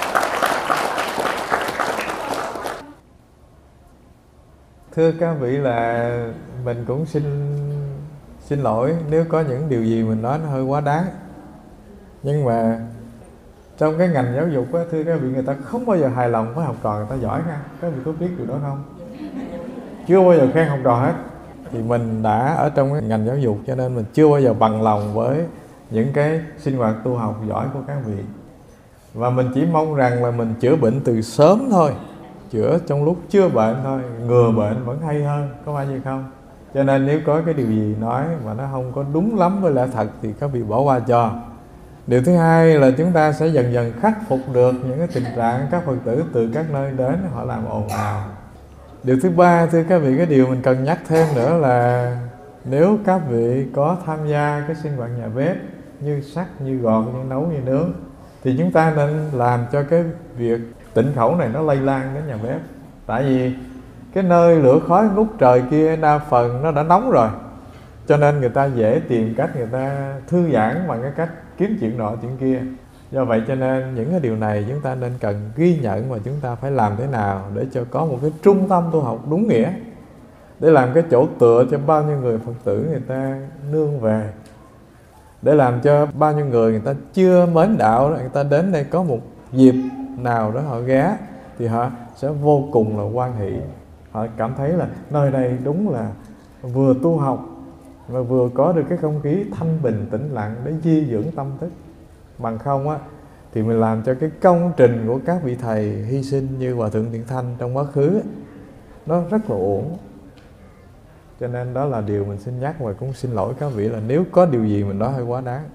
Thưa các vị, là mình cũng xin lỗi nếu có những điều gì mình nói nó hơi quá đáng. Nhưng mà trong cái ngành giáo dục á, thưa các vị, người ta không bao giờ hài lòng với học trò người ta giỏi nha. Các vị có biết điều đó không? Chưa bao giờ khen học trò hết. Thì mình đã ở trong cái ngành giáo dục, cho nên mình chưa bao giờ bằng lòng với những cái sinh hoạt tu học giỏi của các vị. Và mình chỉ mong rằng là mình chữa bệnh từ sớm thôi, chữa trong lúc chưa bệnh thôi, ngừa bệnh vẫn hay hơn, có phải như không? Cho nên nếu có cái điều gì nói mà nó không có đúng lắm với lẽ thật thì các vị bỏ qua cho. Điều thứ hai là chúng ta sẽ dần dần khắc phục được những cái tình trạng các Phật tử từ các nơi đến họ làm ồn ào. Điều thứ ba, thưa các vị, cái điều mình cần nhắc thêm nữa là nếu các vị có tham gia cái sinh hoạt nhà bếp như sắc, như gọt, như nấu, như nướng, thì chúng ta nên làm cho cái việc tịnh khẩu này nó lây lan đến nhà bếp. Tại vì cái nơi lửa khói ngút trời kia đa phần nó đã nóng rồi, cho nên người ta dễ tìm cách người ta thư giãn bằng cái cách kiếm chuyện nọ chuyện kia. Do vậy cho nên những cái điều này chúng ta nên cần ghi nhận, và chúng ta phải làm thế nào để cho có một cái trung tâm tu học đúng nghĩa, để làm cái chỗ tựa cho bao nhiêu người Phật tử người ta nương về, để làm cho bao nhiêu người ta chưa mến đạo, người ta đến đây có một dịp nào đó họ ghé thì họ sẽ vô cùng là hoan hỷ. Họ cảm thấy là nơi đây đúng là vừa tu học và vừa có được cái không khí thanh bình tĩnh lặng để di dưỡng tâm thức. Bằng không á thì mình làm cho cái công trình của các vị thầy hy sinh như Hòa Thượng Thiện Thanh trong quá khứ á, nó rất là uổng. Cho nên đó là điều mình xin nhắc, và cũng xin lỗi các vị là nếu có điều gì mình nói hơi quá đáng.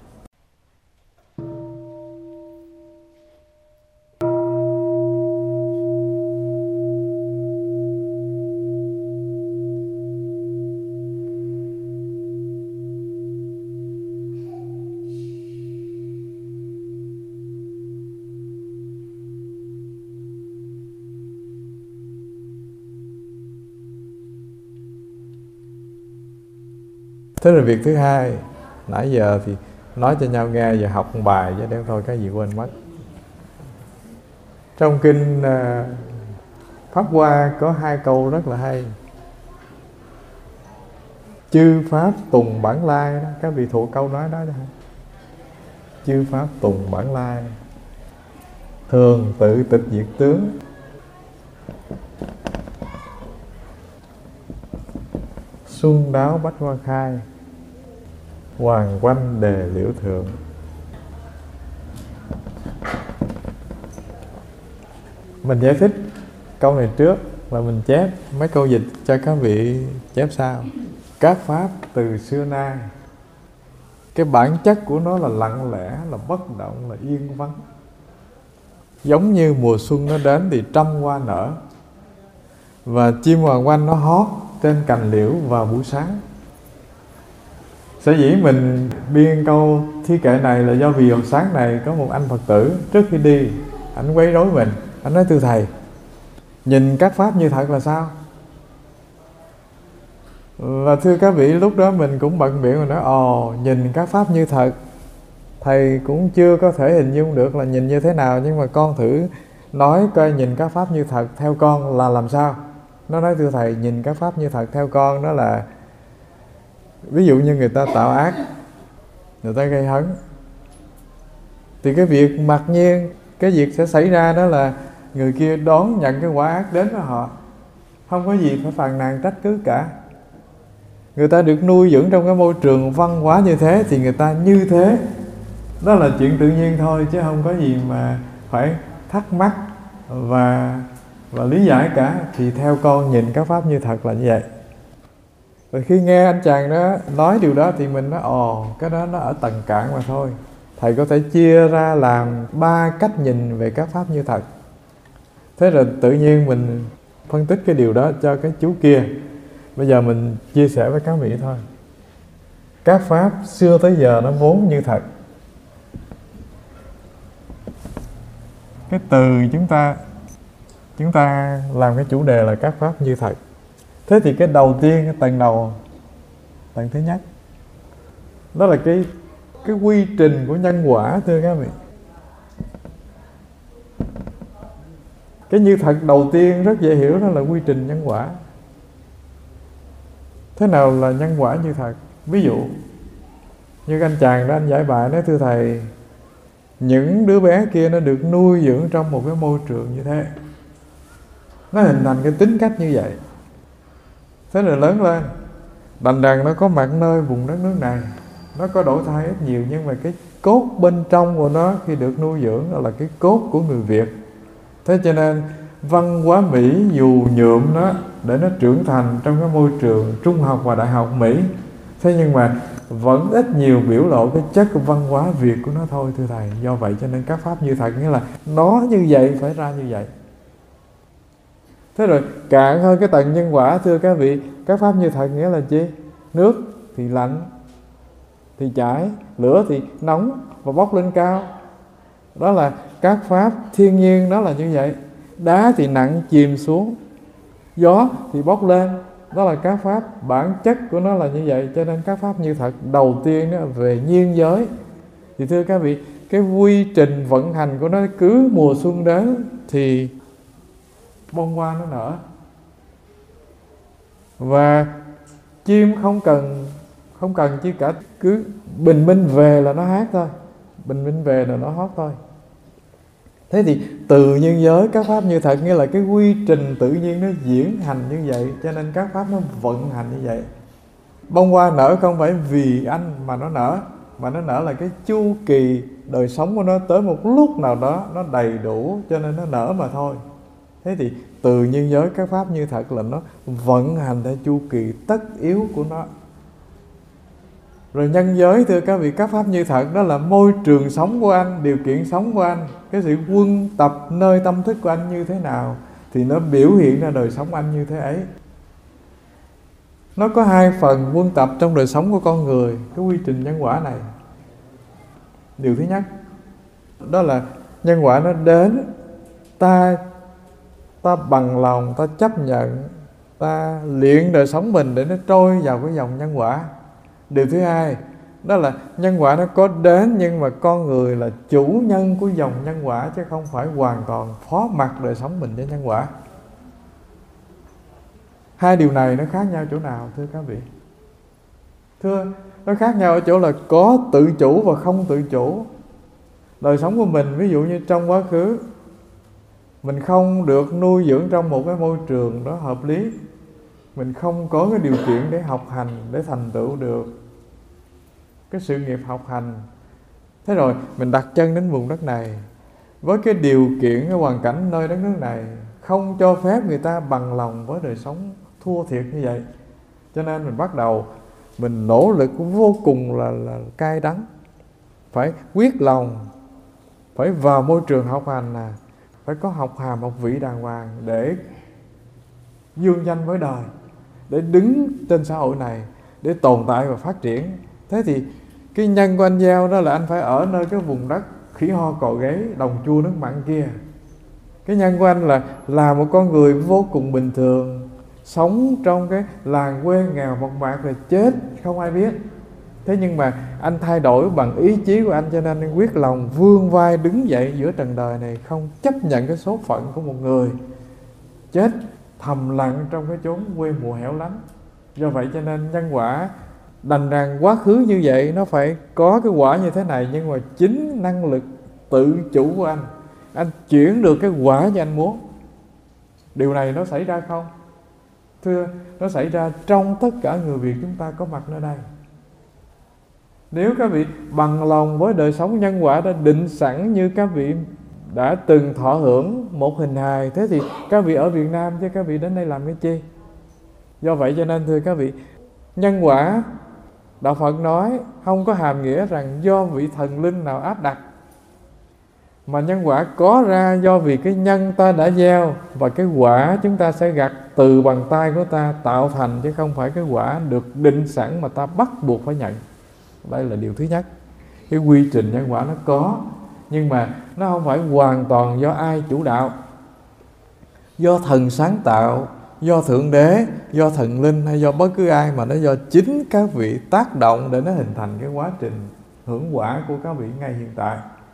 Thế rồi việc thứ hai, nãy giờ thì nói cho nhau nghe, giờ học một bài chứ đem thôi cái gì quên mất. Trong kinh Pháp Hoa có 2 câu rất là hay. Chư Pháp tùng bản lai đó, các vị thuộc câu nói đó. Chư Pháp tùng bản lai, thường tự tịch diệt tướng, xuân đáo bách hoa khai, hoàng quanh đề liễu thượng. Mình giải thích câu này trước và mình chép mấy câu dịch cho các vị chép sau. Các pháp từ xưa nay, cái bản chất của nó là lặng lẽ, là bất động, là yên vắng. Giống như mùa xuân nó đến thì trăm hoa nở, và chim hoàng oanh nó hót trên cành liễu vào buổi sáng. Sở dĩ mình biên câu thi kệ này là do vì hồi sáng này có một anh Phật tử trước khi đi, anh quấy rối mình. Anh nói: thưa thầy, nhìn các pháp như thật là sao? Và thưa các vị, lúc đó mình cũng bận miệng và nói: nhìn các pháp như thật, thầy cũng chưa có thể hình dung được là nhìn như thế nào, nhưng mà con thử nói coi nhìn các pháp như thật theo con là làm sao. Nó nói: thưa thầy, nhìn các pháp như thật theo con đó là, ví dụ như người ta tạo ác, người ta gây hấn, thì cái việc mặc nhiên, cái việc sẽ xảy ra đó là người kia đón nhận cái quả ác đến với họ, không có gì phải phàn nàn trách cứ cả. Người ta được nuôi dưỡng trong cái môi trường văn hóa như thế thì người ta như thế, đó là chuyện tự nhiên thôi, chứ không có gì mà phải thắc mắc và lý giải cả. Thì theo con nhìn các pháp như thật là như vậy. Và khi nghe anh chàng đó nói điều đó thì mình nói: cái đó nó ở tầng cạn mà thôi. Thầy có thể chia ra làm 3 cách nhìn về các pháp như thật. Thế rồi tự nhiên mình phân tích cái điều đó cho cái chú kia. Bây giờ mình chia sẻ với các vị thôi. Các pháp xưa tới giờ nó vốn như thật. Cái từ chúng ta làm cái chủ đề là các pháp như thật. Thế thì cái đầu tiên, cái tầng thứ nhất, đó là cái quy trình của nhân quả, thưa các vị. Cái như thật đầu tiên rất dễ hiểu, đó là quy trình nhân quả. Thế nào là nhân quả như thật? Ví dụ như anh chàng đó, anh giải bài nói: thưa thầy, những đứa bé kia nó được nuôi dưỡng trong một cái môi trường như thế, nó hình thành cái tính cách như vậy. Thế rồi lớn lên, đành rằng nó có mặt nơi vùng đất nước này, nó có đổi thay ít nhiều, nhưng mà cái cốt bên trong của nó khi được nuôi dưỡng đó là cái cốt của người Việt. Thế cho nên văn hóa Mỹ dù nhuộm nó để nó trưởng thành trong cái môi trường trung học và đại học Mỹ, thế nhưng mà vẫn ít nhiều biểu lộ cái chất của văn hóa Việt của nó thôi, thưa thầy. Do vậy cho nên các pháp như thật nghĩa là nó như vậy phải ra như vậy. Thế rồi cạn hơn cái tầng nhân quả, thưa các vị, các pháp như thật nghĩa là chi? Nước thì lạnh thì chảy, lửa thì nóng và bốc lên cao, đó là các pháp thiên nhiên, đó là như vậy. Đá thì nặng chìm xuống, gió thì bốc lên, đó là các pháp bản chất của nó là như vậy. Cho nên các pháp như thật đầu tiên đó về nhiên giới. Thì thưa các vị, cái quy trình vận hành của nó, cứ mùa xuân đến thì bông hoa nó nở, và chim không cần chi cả, cứ bình minh về là nó hát thôi, bình minh về là nó hót thôi. Thế thì từ nhân giới các pháp như thật nghĩa là cái quy trình tự nhiên nó diễn hành như vậy, cho nên các pháp nó vận hành như vậy. Bông hoa nở không phải vì anh mà nó nở, mà nó nở là cái chu kỳ đời sống của nó tới một lúc nào đó nó đầy đủ, cho nên nó nở mà thôi. Thế thì từ nhân giới các pháp như thật là nó vận hành theo chu kỳ tất yếu của nó. Rồi nhân giới, thưa các vị, các pháp như thật đó là môi trường sống của anh, điều kiện sống của anh, cái sự quân tập nơi tâm thức của anh như thế nào thì nó biểu hiện ra đời sống anh như thế ấy. Nó có 2 phần quân tập trong đời sống của con người, cái quy trình nhân quả này. Điều thứ nhất, đó là nhân quả nó đến, ta bằng lòng, ta chấp nhận, ta luyện đời sống mình để nó trôi vào cái dòng nhân quả. Điều thứ hai, đó là nhân quả nó có đến, nhưng mà con người là chủ nhân của dòng nhân quả, chứ không phải hoàn toàn phó mặc đời sống mình cho nhân quả. 2 điều này nó khác nhau chỗ nào, thưa các vị? Thưa, nó khác nhau ở chỗ là có tự chủ và không tự chủ. Đời sống của mình, ví dụ như trong quá khứ, mình không được nuôi dưỡng trong một cái môi trường đó hợp lý, mình không có cái điều kiện để học hành, để thành tựu được cái sự nghiệp học hành. Thế rồi mình đặt chân đến vùng đất này, với cái điều kiện, cái hoàn cảnh nơi đất nước này không cho phép người ta bằng lòng với đời sống thua thiệt như vậy, cho nên mình bắt đầu mình nỗ lực vô cùng là cay đắng, phải quyết lòng, phải vào môi trường học hành phải có học hàm học vị đàng hoàng để dương danh với đời, để đứng trên xã hội này, để tồn tại và phát triển. Thế thì cái nhân của anh gieo đó là anh phải ở nơi cái vùng đất khỉ ho cò gáy, đồng chua nước mặn kia. Cái nhân của anh là một con người vô cùng bình thường, sống trong cái làng quê nghèo mộc mạc rồi chết không ai biết. Thế nhưng mà anh thay đổi bằng ý chí của anh, cho nên anh quyết lòng vươn vai đứng dậy giữa trần đời này, không chấp nhận cái số phận của một người chết thầm lặng trong cái chốn quê mùa hẻo lánh. Do vậy cho nên nhân quả đành rằng quá khứ như vậy nó phải có cái quả như thế này, nhưng mà chính năng lực tự chủ của anh chuyển được cái quả như anh muốn. Điều này nó xảy ra không? Thưa, nó xảy ra trong tất cả người Việt chúng ta có mặt nơi đây. Nếu các vị bằng lòng với đời sống nhân quả đã định sẵn, như các vị đã từng thọ hưởng một hình hài, thế thì các vị ở Việt Nam chứ các vị đến đây làm cái chi? Do vậy cho nên thưa các vị, nhân quả Đạo Phật nói không có hàm nghĩa rằng do vị thần linh nào áp đặt, mà nhân quả có ra do vì cái nhân ta đã gieo, và cái quả chúng ta sẽ gặt từ bàn tay của ta tạo thành, chứ không phải cái quả được định sẵn mà ta bắt buộc phải nhận. Đây là điều thứ nhất. Cái quy trình nhân quả nó có, nhưng mà nó không phải hoàn toàn do ai chủ đạo. Do thần sáng tạo, do Thượng Đế, do thần linh hay do bất cứ ai, mà nó do chính các vị tác động để nó hình thành cái quá trình hưởng quả của các vị ngay hiện tại.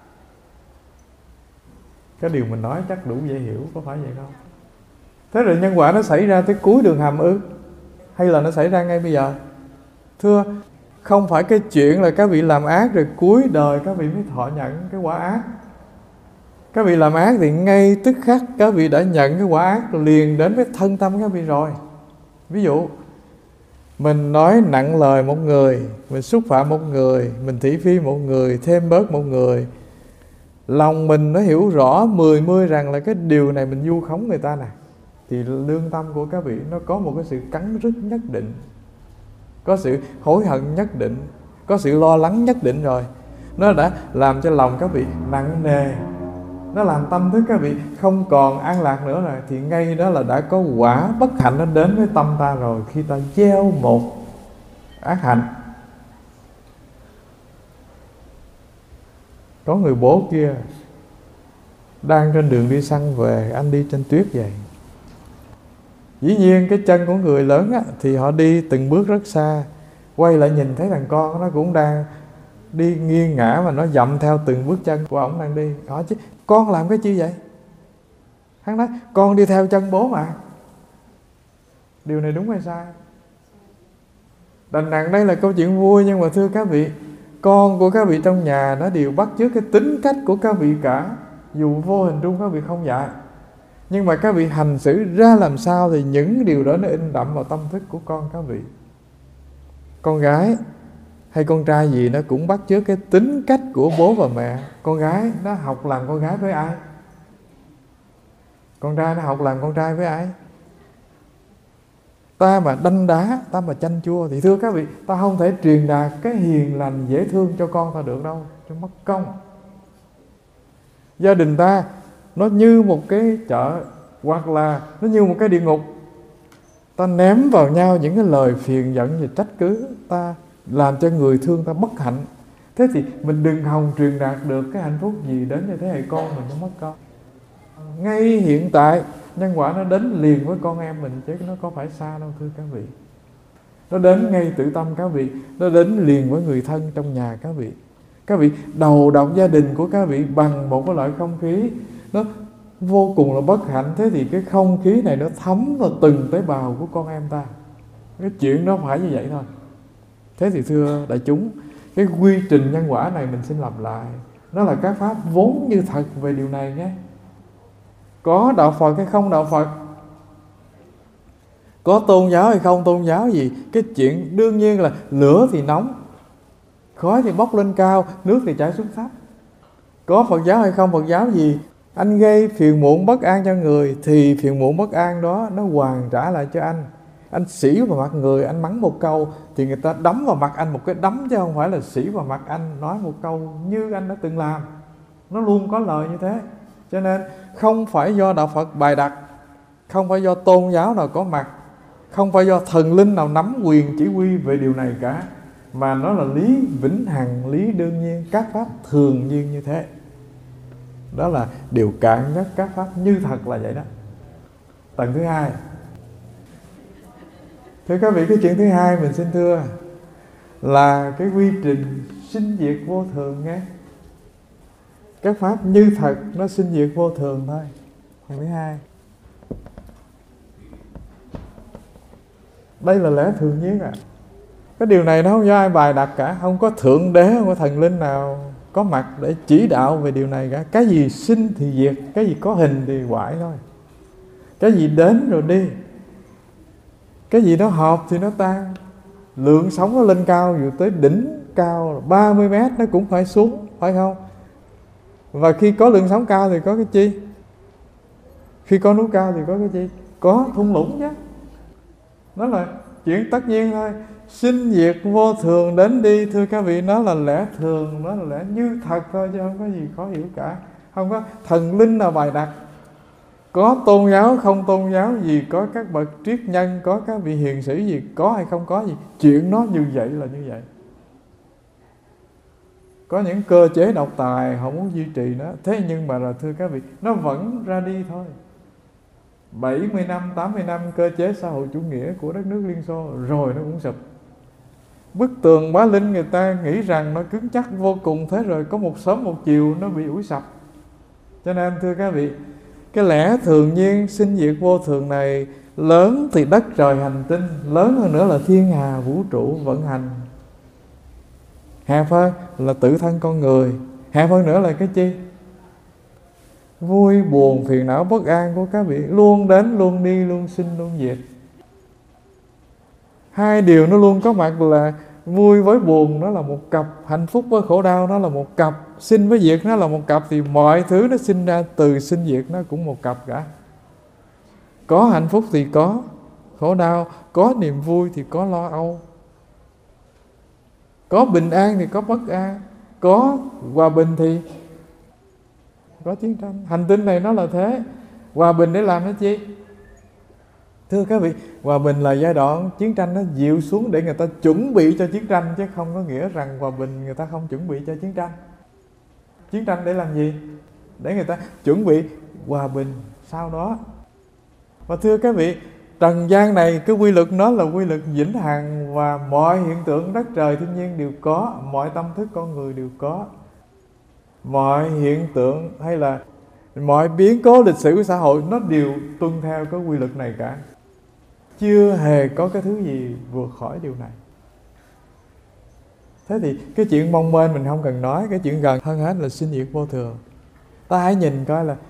Cái điều mình nói chắc đủ dễ hiểu, có phải vậy không? Thế rồi nhân quả nó xảy ra tới cuối đường hầm ư? Hay là nó xảy ra ngay bây giờ? Thưa, không phải cái chuyện là các vị làm ác rồi cuối đời các vị mới thọ nhận cái quả ác. Các vị làm ác thì ngay tức khắc các vị đã nhận cái quả ác liền đến với thân tâm các vị rồi. Ví dụ mình nói nặng lời một người, mình xúc phạm một người, mình thị phi một người, thêm bớt một người, lòng mình nó hiểu rõ 10 rằng là cái điều này mình vu khống người ta nè, thì lương tâm của các vị nó có một cái sự cắn rứt nhất định, có sự hối hận nhất định, có sự lo lắng nhất định rồi. Nó đã làm cho lòng các vị nặng nề, nó làm tâm thức các vị không còn an lạc nữa rồi, thì ngay đó là đã có quả bất hạnh nó đến với tâm ta rồi, khi ta gieo một ác hạnh. Có người bố kia đang trên đường đi săn về, anh đi trên tuyết vậy. Dĩ nhiên cái chân của người lớn á, thì họ đi từng bước rất xa, quay lại nhìn thấy thằng con nó cũng đang đi nghiêng ngã mà nó dậm theo từng bước chân của ổng đang đi. Hỏi chứ con làm cái chi vậy? Hắn nói con đi theo chân bố mà. Điều này đúng hay sai? Đành rằng đây là câu chuyện vui, nhưng mà thưa các vị, con của các vị trong nhà nó đều bắt chước cái tính cách của các vị cả, dù vô hình trung các vị không dạy. Nhưng mà các vị hành xử ra làm sao thì những điều đó nó in đậm vào tâm thức của con các vị. Con gái hay con trai gì nó cũng bắt chước cái tính cách của bố và mẹ. Con gái nó học làm con gái với ai? Con trai nó học làm con trai với ai? Ta mà đanh đá, ta mà chanh chua thì thưa các vị, ta không thể truyền đạt cái hiền lành dễ thương cho con ta được đâu, cho mất công. Gia đình ta nó như một cái chợ, hoặc là nó như một cái địa ngục. Ta ném vào nhau những cái lời phiền giận và trách cứ, ta làm cho người thương ta bất hạnh. Thế thì mình đừng hòng truyền đạt được cái hạnh phúc gì đến cho thế hệ con mình, nó mất công. Ngay hiện tại nhân quả nó đến liền với con em mình, chứ nó có phải xa đâu thưa các vị. Nó đến ngay tự tâm các vị, nó đến liền với người thân trong nhà các vị. Các vị đầu độc gia đình của các vị bằng một cái loại không khí nó vô cùng là bất hạnh. Thế thì cái không khí này nó thấm vào từng tế bào của con em ta. Cái chuyện nó phải như vậy thôi. Thế thì thưa đại chúng, cái quy trình nhân quả này mình xin làm lại. Nó là các pháp vốn như thật về điều này nhé. Có đạo Phật hay không đạo Phật, có tôn giáo hay không tôn giáo gì, cái chuyện đương nhiên là lửa thì nóng, khói thì bốc lên cao, nước thì chảy xuống thấp. Có Phật giáo hay không Phật giáo gì, anh gây phiền muộn bất an cho người thì phiền muộn bất an đó nó hoàn trả lại cho anh. Anh xỉ vào mặt người, anh mắng một câu thì người ta đấm vào mặt anh một cái đấm, chứ không phải là xỉ vào mặt anh nói một câu như anh đã từng làm. Nó luôn có lời như thế. Cho nên không phải do đạo Phật bày đặt, không phải do tôn giáo nào có mặt, không phải do thần linh nào nắm quyền chỉ huy về điều này cả, mà nó là lý vĩnh hằng, lý đương nhiên, các pháp thường nhiên như thế. Đó là điều cạn nhất các pháp như thật là vậy đó. Tầng thứ hai. Thưa các vị, cái chuyện thứ hai mình xin thưa là cái quy trình sinh diệt vô thường nghe. Các pháp như thật nó sinh diệt vô thường thôi. Phần thứ hai. Đây là lẽ thường nhiên ạ. Cái điều này nó không do ai bài đặt cả, không có thượng đế, không có thần linh nào có mặt để chỉ đạo về điều này cả. Cái gì sinh thì diệt, cái gì có hình thì hoại thôi. Cái gì đến rồi đi, cái gì nó hợp thì nó tan. Lượng sóng nó lên cao, dù tới đỉnh cao 30 mét nó cũng phải xuống, phải không? Và khi có lượng sóng cao thì có cái chi? Khi có núi cao thì có cái chi? Có thung lũng chứ. Đó là chuyện tất nhiên thôi. Sinh diệt vô thường đến đi, thưa các vị, nó là lẽ thường, nó là lẽ như thật thôi, chứ không có gì khó hiểu cả. Không có thần linh nào bày đặt. Có tôn giáo không tôn giáo gì, có các bậc triết nhân, có các vị hiền sĩ gì, có hay không có gì, chuyện nó như vậy là như vậy. Có những cơ chế độc tài họ muốn duy trì nó, thế nhưng mà là thưa các vị, nó vẫn ra đi thôi. 70 năm, 80 năm cơ chế xã hội chủ nghĩa của đất nước Liên Xô rồi nó cũng sụp. Bức tường Bá Linh người ta nghĩ rằng nó cứng chắc vô cùng, thế rồi có một sớm một chiều nó bị ủi sập. Cho nên thưa các vị, cái lẽ thường nhiên sinh diệt vô thường này lớn thì đất trời hành tinh, lớn hơn nữa là thiên hà vũ trụ vận hành, hẹp hơn là tự thân con người, hẹp hơn nữa là cái chi? Vui buồn phiền não bất an của các vị luôn đến luôn đi, luôn sinh luôn diệt. Hai điều nó luôn có mặt là vui với buồn nó là một cặp, hạnh phúc với khổ đau nó là một cặp, sinh với diệt nó là một cặp, thì mọi thứ nó sinh ra từ sinh diệt nó cũng một cặp cả. Có hạnh phúc thì có khổ đau, có niềm vui thì có lo âu, có bình an thì có bất an, có hòa bình thì có chiến tranh. Hành tinh này nó là thế. Hòa bình để làm cái chi? Thưa các vị, hòa bình là giai đoạn chiến tranh nó dịu xuống để người ta chuẩn bị cho chiến tranh, chứ không có nghĩa rằng hòa bình người ta không chuẩn bị cho chiến tranh. Chiến tranh để làm gì? Để người ta chuẩn bị hòa bình sau đó. Và thưa các vị, trần gian này cái quy luật nó là quy luật vĩnh hằng, và mọi hiện tượng đất trời thiên nhiên đều có, mọi tâm thức con người đều có. Mọi hiện tượng hay là mọi biến cố lịch sử của xã hội nó đều tuân theo cái quy luật này cả. Chưa hề có cái thứ gì vượt khỏi điều này. Thế thì cái chuyện mong mênh mình không cần nói, cái chuyện gần hơn hết là sinh diệt vô thường. Ta hãy nhìn coi là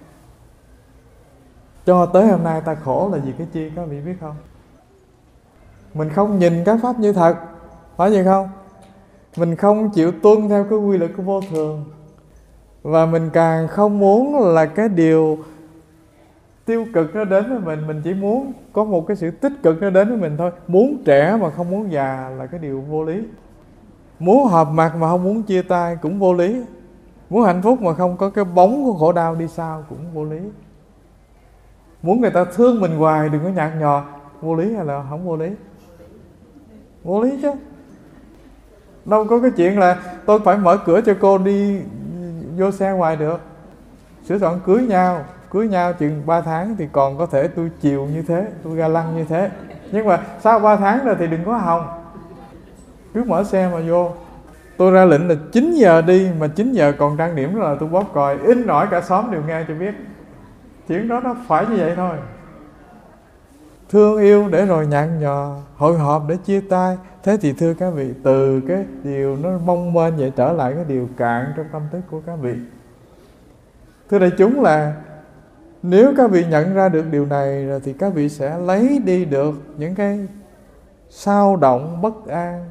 cho tới hôm nay ta khổ là vì cái chi, các vị biết không? Mình không nhìn các pháp như thật, phải vậy không? Mình không chịu tuân theo cái quy luật của vô thường, và mình càng không muốn là cái điều tiêu cực nó đến với mình chỉ muốn có một cái sự tích cực nó đến với mình thôi. Muốn trẻ mà không muốn già là cái điều vô lý. Muốn hợp mặt mà không muốn chia tay cũng vô lý. Muốn hạnh phúc mà không có cái bóng của khổ đau đi sau cũng vô lý. Muốn người ta thương mình hoài đừng có nhạt nhòa, vô lý hay là không vô lý? Vô lý chứ. Đâu có cái chuyện là tôi phải mở cửa cho cô đi vô xe ngoài được. Sửa soạn cưới nhau chừng 3 tháng thì còn có thể tôi chiều như thế, tôi ga lăng như thế. Nhưng mà sau 3 tháng rồi thì đừng có hòng, cứ mở xe mà vô. Tôi ra lệnh là 9 giờ đi, mà 9 giờ còn trang điểm là tôi bóp còi, in nổi cả xóm đều nghe cho biết. Chuyện đó nó phải như vậy thôi. Thương yêu để rồi nhạt nhòa, hội họp để chia tay. Thế thì thưa các vị, từ cái điều nó mong mênh vậy trở lại cái điều cạn trong tâm thức của các vị. Thưa đại chúng, là nếu các vị nhận ra được điều này rồi thì các vị sẽ lấy đi được những cái xao động bất an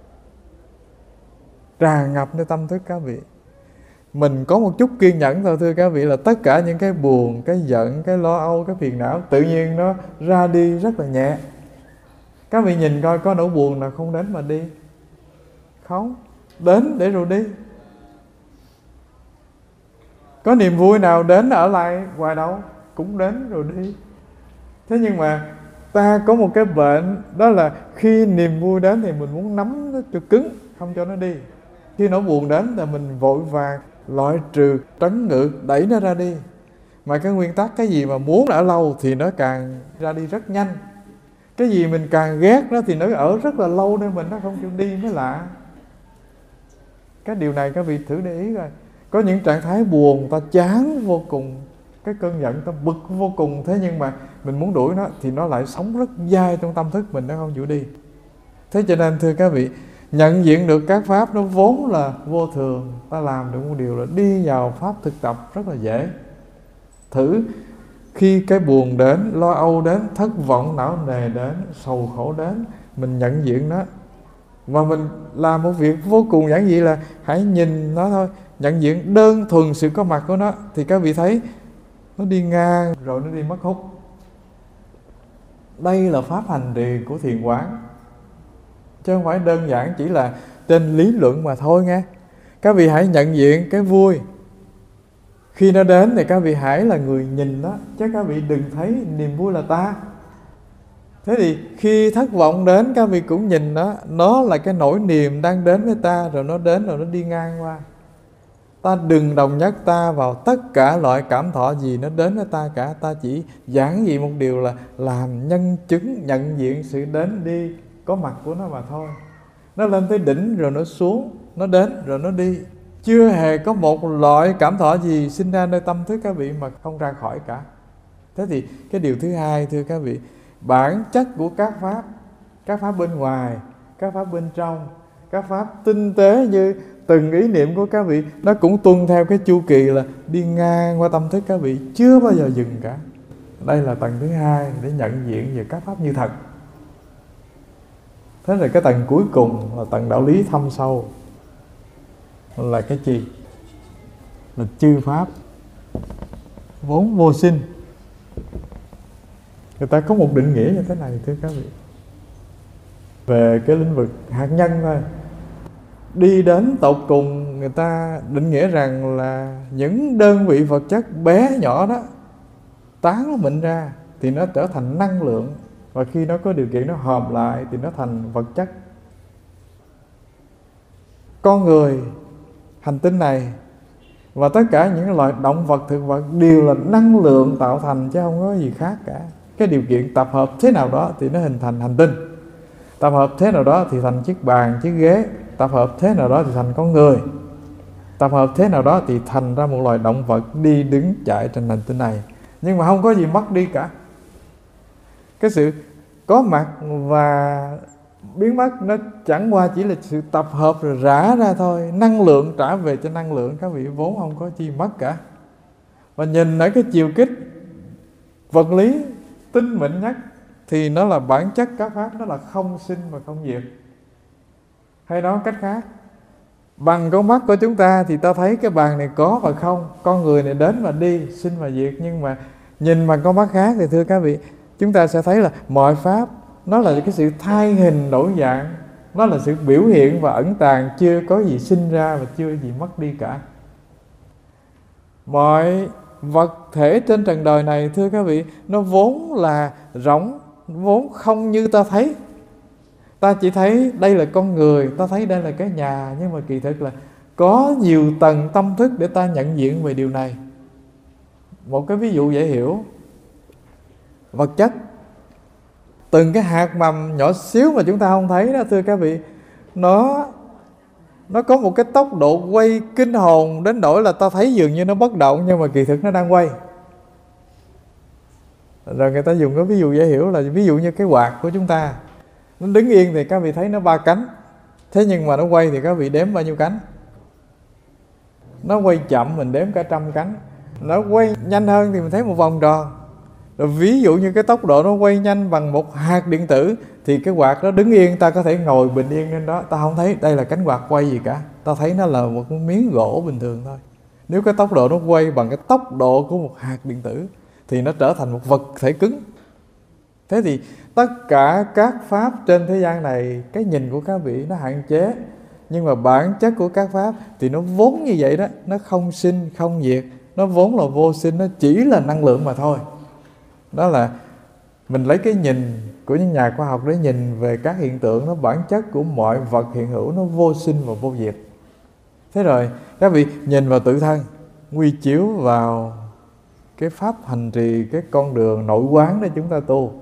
tràn ngập nơi tâm thức các vị. Mình có một chút kiên nhẫn thôi thưa các vị, là tất cả những cái buồn, cái giận, cái lo âu, cái phiền não tự nhiên nó ra đi rất là nhẹ. Các vị nhìn coi có nỗi buồn nào không đến mà đi? Không, đến để rồi đi. Có niềm vui nào đến ở lại hoài đâu, cũng đến rồi đi. Thế nhưng mà ta có một cái bệnh, đó là khi niềm vui đến thì mình muốn nắm nó cho cứng, không cho nó đi. Khi nỗi buồn đến là mình vội vàng loại trừ, trấn ngự, đẩy nó ra đi. Mà cái nguyên tắc, cái gì mà muốn ở lâu thì nó càng ra đi rất nhanh. Cái gì mình càng ghét nó thì nó ở rất là lâu nên mình nó không chịu đi mới lạ. Cái điều này các vị thử để ý rồi. Có những trạng thái buồn, ta chán vô cùng, cái cơn giận ta bực vô cùng, thế nhưng mà mình muốn đuổi nó thì nó lại sống rất dai trong tâm thức mình, nó không chịu đi. Thế cho nên thưa các vị, nhận diện được các pháp nó vốn là vô thường, ta làm được một điều là đi vào pháp thực tập rất là dễ. Thử khi cái buồn đến, lo âu đến, thất vọng não nề đến, sầu khổ đến, mình nhận diện nó. Và mình làm một việc vô cùng giản dị là hãy nhìn nó thôi, nhận diện đơn thuần sự có mặt của nó. Thì các vị thấy nó đi ngang rồi nó đi mất hút. Đây là pháp hành trì của thiền quán, chứ không phải đơn giản chỉ là trên lý luận mà thôi nghe. Các vị hãy nhận diện cái vui. Khi nó đến thì các vị hãy là người nhìn nó, chứ các vị đừng thấy niềm vui là ta. Thế thì khi thất vọng đến, các vị cũng nhìn nó là cái nỗi niềm đang đến với ta, rồi nó đến rồi nó đi ngang qua. Ta đừng đồng nhất ta vào tất cả loại cảm thọ gì nó đến với ta cả. Ta chỉ giản dị một điều là làm nhân chứng nhận diện sự đến đi có mặt của nó mà thôi. Nó lên tới đỉnh rồi nó xuống, nó đến rồi nó đi. Chưa hề có một loại cảm thọ gì sinh ra nơi tâm thức các vị mà không ra khỏi cả. Thế thì cái điều thứ hai thưa các vị, bản chất của các pháp bên ngoài, các pháp bên trong, các pháp tinh tế như từng ý niệm của các vị, nó cũng tuân theo cái chu kỳ là đi ngang qua tâm thức các vị, chưa bao giờ dừng cả. Đây là tầng thứ hai để nhận diện về các pháp như thật. Thế rồi cái tầng cuối cùng là tầng đạo lý thâm sâu, là cái gì? Là chư pháp vốn vô sinh. Người ta có một định nghĩa như thế này thưa các vị, về cái lĩnh vực hạt nhân thôi. Đi đến tột cùng, người ta định nghĩa rằng là những đơn vị vật chất bé nhỏ đó tán nó mịn ra thì nó trở thành năng lượng, và khi nó có điều kiện nó hợp lại thì nó thành vật chất. Con người, hành tinh này và tất cả những loài động vật, thực vật đều là năng lượng tạo thành, chứ không có gì khác cả. Cái điều kiện tập hợp thế nào đó thì nó hình thành hành tinh, tập hợp thế nào đó thì thành chiếc bàn, chiếc ghế, tập hợp thế nào đó thì thành con người, tập hợp thế nào đó thì thành ra một loài động vật đi đứng chạy trên hành tinh này. Nhưng mà không có gì mất đi cả. Cái sự có mặt và biến mất nó chẳng qua chỉ là sự tập hợp rồi rã ra thôi. Năng lượng trả về cho năng lượng, các vị, vốn không có chi mất cả. Và nhìn ở cái chiều kích vật lý tinh mịn nhất thì nó là bản chất các pháp, nó là không sinh và không diệt. Hay nói cách khác, bằng con mắt của chúng ta thì ta thấy cái bàn này có và không, con người này đến và đi, sinh và diệt. Nhưng mà nhìn bằng con mắt khác thì thưa các vị, chúng ta sẽ thấy là mọi pháp nó là cái sự thay hình đổi dạng, nó là sự biểu hiện và ẩn tàng, chưa có gì sinh ra và chưa gì mất đi cả. Mọi vật thể trên trần đời này thưa các vị, nó vốn là rỗng, vốn không như ta thấy. Ta chỉ thấy đây là con người, ta thấy đây là cái nhà, nhưng mà kỳ thực là có nhiều tầng tâm thức để ta nhận diện về điều này. Một cái ví dụ dễ hiểu, vật chất, từng cái hạt mầm nhỏ xíu mà chúng ta không thấy đó thưa các vị, nó có một cái tốc độ quay kinh hồn đến nỗi là ta thấy dường như nó bất động, nhưng mà kỳ thực nó đang quay. Rồi người ta dùng cái ví dụ dễ hiểu là ví dụ như cái quạt của chúng ta, nó đứng yên thì các vị thấy nó 3 cánh, thế nhưng mà nó quay thì các vị đếm bao nhiêu cánh? Nó quay chậm mình đếm cả 100 cánh, nó quay nhanh hơn thì mình thấy một vòng tròn. Rồi ví dụ như cái tốc độ nó quay nhanh bằng một hạt điện tử thì cái quạt nó đứng yên, ta có thể ngồi bình yên trên đó, ta không thấy đây là cánh quạt quay gì cả, ta thấy nó là một miếng gỗ bình thường thôi. Nếu cái tốc độ nó quay bằng cái tốc độ của một hạt điện tử thì nó trở thành một vật thể cứng. Thế thì tất cả các pháp trên thế gian này, cái nhìn của các vị nó hạn chế, nhưng mà bản chất của các pháp thì nó vốn như vậy đó, nó không sinh không diệt. nó vốn là vô sinh, nó chỉ là năng lượng mà thôi. Đó là mình lấy cái nhìn của những nhà khoa học để nhìn về các hiện tượng, nó bản chất của mọi vật hiện hữu nó vô sinh và vô diệt. Thế rồi các vị nhìn vào tự thân, quy chiếu vào cái pháp hành trì, cái con đường nội quán để chúng ta tu.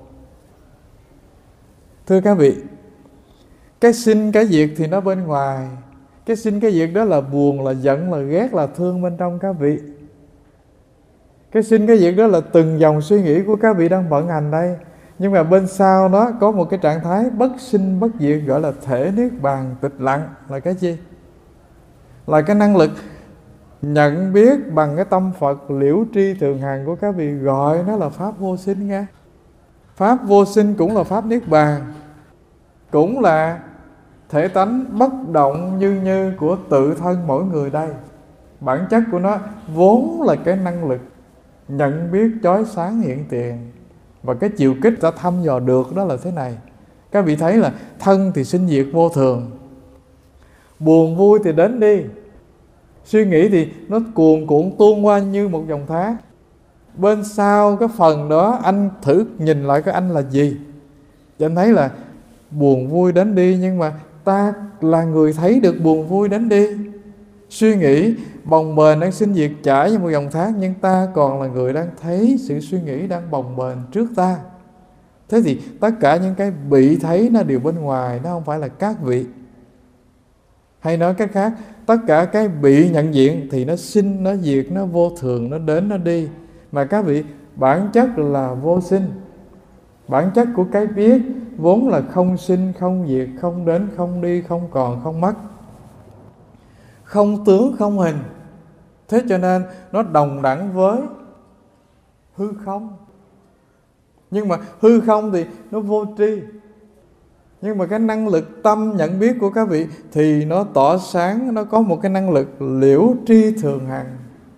Thưa các vị, cái sinh cái diệt thì nó bên ngoài. Cái sinh cái diệt đó là buồn, là giận, là ghét, là thương bên trong các vị. Cái sinh cái diệt đó là từng dòng suy nghĩ của các vị đang vận hành đây. Nhưng mà bên sau nó có một cái trạng thái bất sinh bất diệt, gọi là thể niết bàn tịch lặng. Là cái gì? Là cái năng lực nhận biết bằng cái tâm Phật liễu tri thường hằng của các vị, gọi nó là pháp vô sinh nghe. Pháp vô sinh cũng là pháp niết bàn, cũng là thể tánh bất động như của tự thân mỗi người đây. Bản chất của nó vốn là cái năng lực nhận biết chói sáng hiện tiền. Và cái chiều kích ta thăm dò được đó là thế này. Các vị thấy là thân thì sinh diệt vô thường, buồn vui thì đến đi, suy nghĩ thì nó cuồn cuộn tuôn qua như một dòng thác. Bên sau cái phần đó anh thử nhìn lại cái anh là gì, thì anh thấy là buồn vui đến đi, nhưng mà ta là người thấy được buồn vui đến đi. Suy nghĩ bồng bềnh đang sinh diệt chảy như một dòng thác, nhưng ta còn là người đang thấy sự suy nghĩ đang bồng bềnh trước ta. Thế thì tất cả những cái bị thấy nó đều bên ngoài, nó không phải là các vị. Hay nói cách khác, tất cả cái bị nhận diện thì nó sinh, nó diệt, nó vô thường, nó đến, nó đi. Mà các vị, bản chất là vô sinh. Bản chất của cái biết vốn là không sinh, không diệt, không đến, không đi, không còn, không mất, không tướng, không hình. Thế cho nên nó đồng đẳng với hư không. Nhưng mà hư không thì nó vô tri. Nhưng mà cái năng lực tâm nhận biết của các vị thì nó tỏ sáng, nó có một cái năng lực liễu tri thường hằng.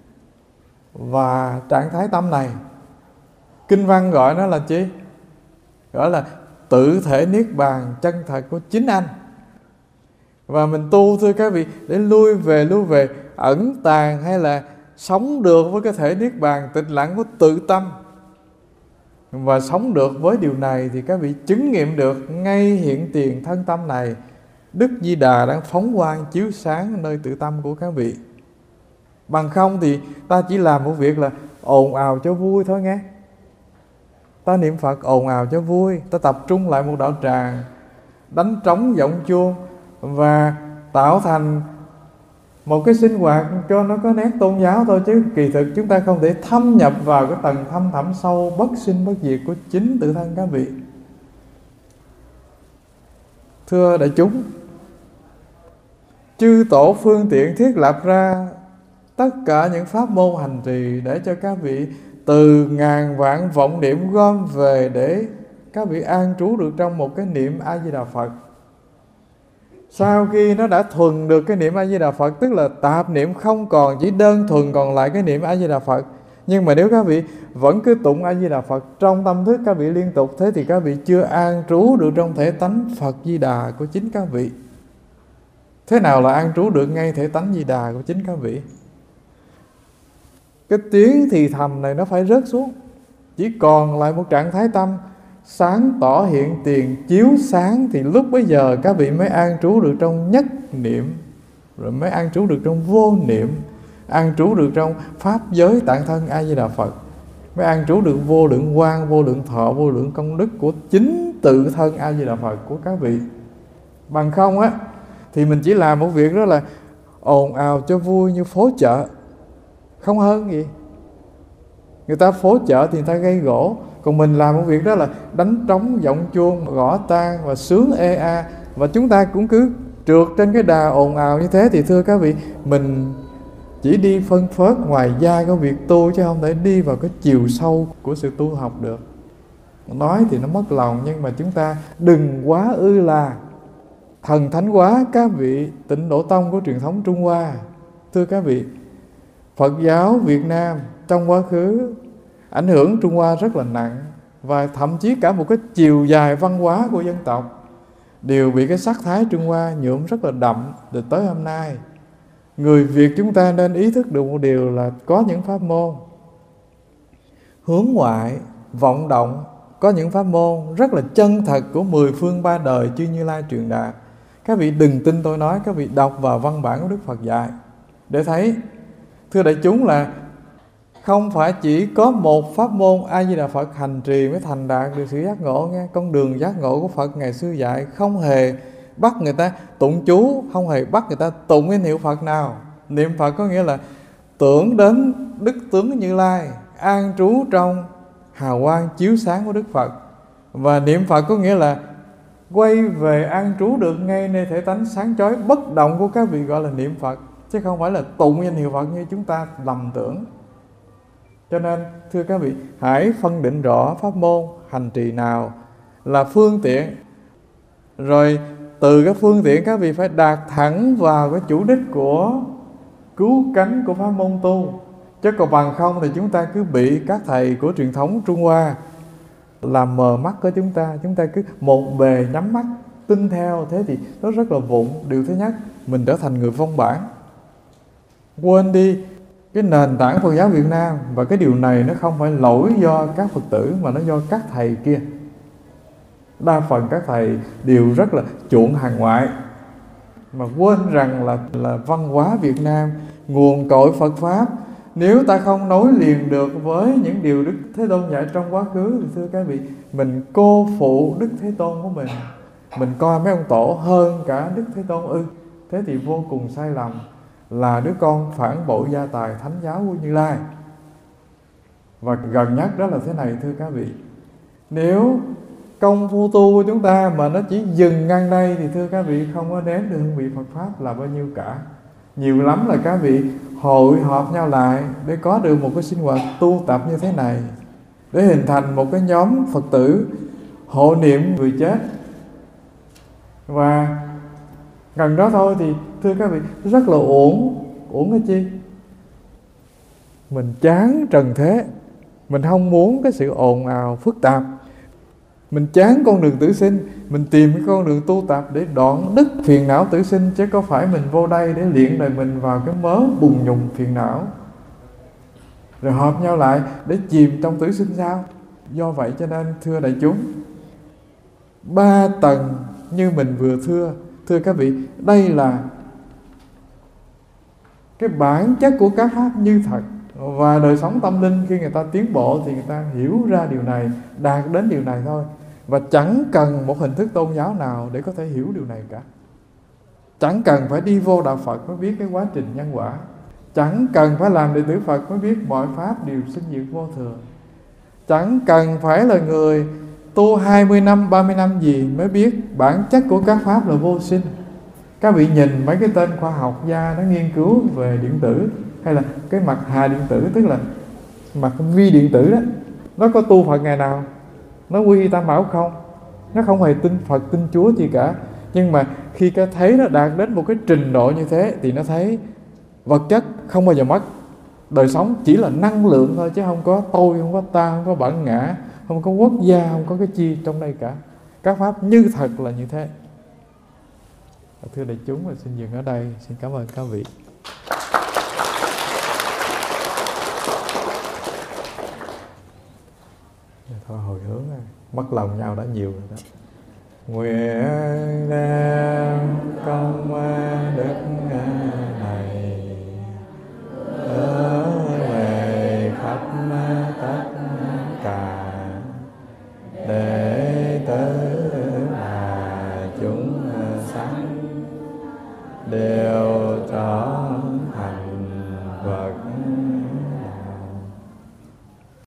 Và trạng thái tâm này, kinh văn gọi nó là chi? Gọi là tự thể niết bàn chân thật của chính anh. Và mình tu thưa các vị, để lui về ẩn tàng hay là sống được với cái thể niết bàn tịch lặng của tự tâm. Và sống được với điều này thì các vị chứng nghiệm được ngay hiện tiền thân tâm này, Đức Di Đà đang phóng quang chiếu sáng nơi tự tâm của các vị. Bằng không thì ta chỉ làm một việc là ồn ào cho vui thôi nghe. Ta niệm Phật ồn ào cho vui, ta tập trung lại một đạo tràng, đánh trống giọng chuông và tạo thành một cái sinh hoạt cho nó có nét tôn giáo thôi, chứ kỳ thực chúng ta không thể thâm nhập vào cái tầng thâm thẳm sâu bất sinh bất diệt của chính tự thân các vị. Thưa đại chúng, chư tổ phương tiện thiết lập ra tất cả những pháp môn hành trì để cho các vị từ ngàn vạn vọng niệm gom về để các vị an trú được trong một cái niệm A-di-đà Phật. Sau khi nó đã thuần được cái niệm A-di-đà Phật, tức là tạp niệm không còn, chỉ đơn thuần còn lại cái niệm A-di-đà Phật. Nhưng mà nếu các vị vẫn cứ tụng A-di-đà Phật trong tâm thức các vị liên tục, thế thì các vị chưa an trú được trong thể tánh Phật Di Đà của chính các vị. Thế nào là an trú được ngay thể tánh Di Đà của chính các vị? Cái tiếng thì thầm này nó phải rớt xuống, chỉ còn lại một trạng thái tâm sáng tỏ hiện tiền chiếu sáng, thì lúc bấy giờ các vị mới an trú được trong nhất niệm, rồi mới an trú được trong vô niệm, an trú được trong pháp giới tạng thân A Di Đà Phật, mới an trú được vô lượng quang, vô lượng thọ, vô lượng công đức của chính tự thân A Di Đà Phật của các vị. Bằng không á thì mình chỉ làm một việc đó là ồn ào cho vui như phố chợ, không hơn gì. Người ta phố chợ thì người ta gây gỗ, còn mình làm một việc đó là đánh trống, giọng chuông, gõ tang và sướng ê a. Và chúng ta cũng cứ trượt trên cái đà ồn ào như thế, thì thưa các vị, mình chỉ đi phân phớt ngoài da của việc tu, chứ không thể đi vào cái chiều sâu của sự tu học được. Nói thì nó mất lòng, nhưng mà chúng ta đừng quá ư là thần thánh quá các vị Tịnh Độ Tông của truyền thống Trung Hoa. Thưa các vị, Phật giáo Việt Nam trong quá khứ ảnh hưởng Trung Hoa rất là nặng, và thậm chí cả một cái chiều dài văn hóa của dân tộc đều bị cái sắc thái Trung Hoa nhuộm rất là đậm. Từ tới hôm nay Người Việt chúng ta nên ý thức được một điều là có những pháp môn hướng ngoại, vọng động, có những pháp môn rất là chân thật của 10 phương 3 đời chư Như Lai truyền đạt. Các vị đừng tin tôi nói, các vị đọc vào văn bản của Đức Phật dạy để thấy, thưa đại chúng, là không phải chỉ có một pháp môn A Di Đà Phật hành trì mới thành đạt được sự giác ngộ nghe. Con đường giác ngộ của Phật ngày xưa dạy không hề bắt người ta tụng chú, không hề bắt người ta tụng danh hiệu Phật nào. Niệm Phật có nghĩa là tưởng đến đức tướng Như Lai, an trú trong hào quang chiếu sáng của Đức Phật. Và niệm Phật có nghĩa là quay về an trú được ngay nơi thể tánh sáng chói bất động của các vị, gọi là niệm Phật, chứ không phải là tụng danh hiệu Phật như chúng ta lầm tưởng. Cho nên thưa các vị, hãy phân định rõ pháp môn hành trì nào là phương tiện, rồi từ các phương tiện các vị phải đạt thẳng vào cái chủ đích của cứu cánh của pháp môn tu. Chứ còn bằng không thì chúng ta cứ bị các thầy của truyền thống Trung Hoa làm mờ mắt của chúng ta cứ một bề nhắm mắt tin theo, thế thì nó rất là vụng. Điều thứ nhất, mình trở thành người phong bản, quên đi cái nền tảng Phật giáo Việt Nam. Và cái điều này nó không phải lỗi do các Phật tử, mà nó do các thầy kia. Đa phần các thầy đều rất là chuộng hàng ngoại, mà quên rằng là văn hóa Việt Nam, nguồn cội Phật Pháp, nếu ta không nối liền được với những điều Đức Thế Tôn dạy trong quá khứ thì thưa các vị, mình cô phụ Đức Thế Tôn của mình coi mấy ông tổ hơn cả Đức Thế Tôn ư. Thế thì vô cùng sai lầm, là đứa con phản bội gia tài thánh giáo của Như Lai. Và gần nhất đó là thế này thưa các vị, nếu công phu tu của chúng ta mà nó chỉ dừng ngang đây thì thưa các vị không có nếm được hương vị Phật Pháp là bao nhiêu cả. Nhiều lắm là các vị hội họp nhau lại để có được một cái sinh hoạt tu tập như thế này, để hình thành một cái nhóm Phật tử hộ niệm người chết. Và gần đó thôi thì thưa các vị rất là uổng cái chi. Mình chán trần thế, mình không muốn cái sự ồn ào phức tạp, mình chán con đường tử sinh, mình tìm cái con đường tu tập để đoạn đứt phiền não tử sinh, chứ có phải mình vô đây để luyện đời mình vào cái mớ bùng nhùng phiền não rồi họp nhau lại để chìm trong tử sinh sao? Do vậy cho nên thưa đại chúng, 3 tầng như mình vừa thưa các vị, đây là cái bản chất của các pháp như thật. Và đời sống tâm linh khi người ta tiến bộ thì người ta hiểu ra điều này, đạt đến điều này thôi. Và chẳng cần một hình thức tôn giáo nào để có thể hiểu điều này cả. Chẳng cần phải đi vô đạo Phật mới biết cái quá trình nhân quả. Chẳng cần phải làm đệ tử Phật mới biết mọi pháp đều sinh diệt vô thường. Chẳng cần phải là người tu 20 năm, 30 năm gì mới biết bản chất của các pháp là vô sinh. Các vị nhìn mấy cái tên khoa học gia nó nghiên cứu về điện tử, hay là cái mặt hà điện tử, tức là mặt vi điện tử đó, nó có tu Phật ngày nào? Nó quy y Tam Bảo không? Nó không hề tin Phật, tin Chúa gì cả. Nhưng mà khi cái thấy nó đạt đến một cái trình độ như thế thì nó thấy vật chất không bao giờ mất. Đời sống chỉ là năng lượng thôi, chứ không có tôi, không có ta, không có bản ngã, không có quốc gia, không có cái chi trong đây cả. Các pháp như thật là như thế. Thưa đại chúng, mình xin dừng ở đây. Xin cảm ơn các vị. Thôi hồi hướng, mất lòng nhau đã nhiều rồi đó. Nguyện đem công đức này hướng về khắp tất cả đệ tử là chúng sanh đều trọn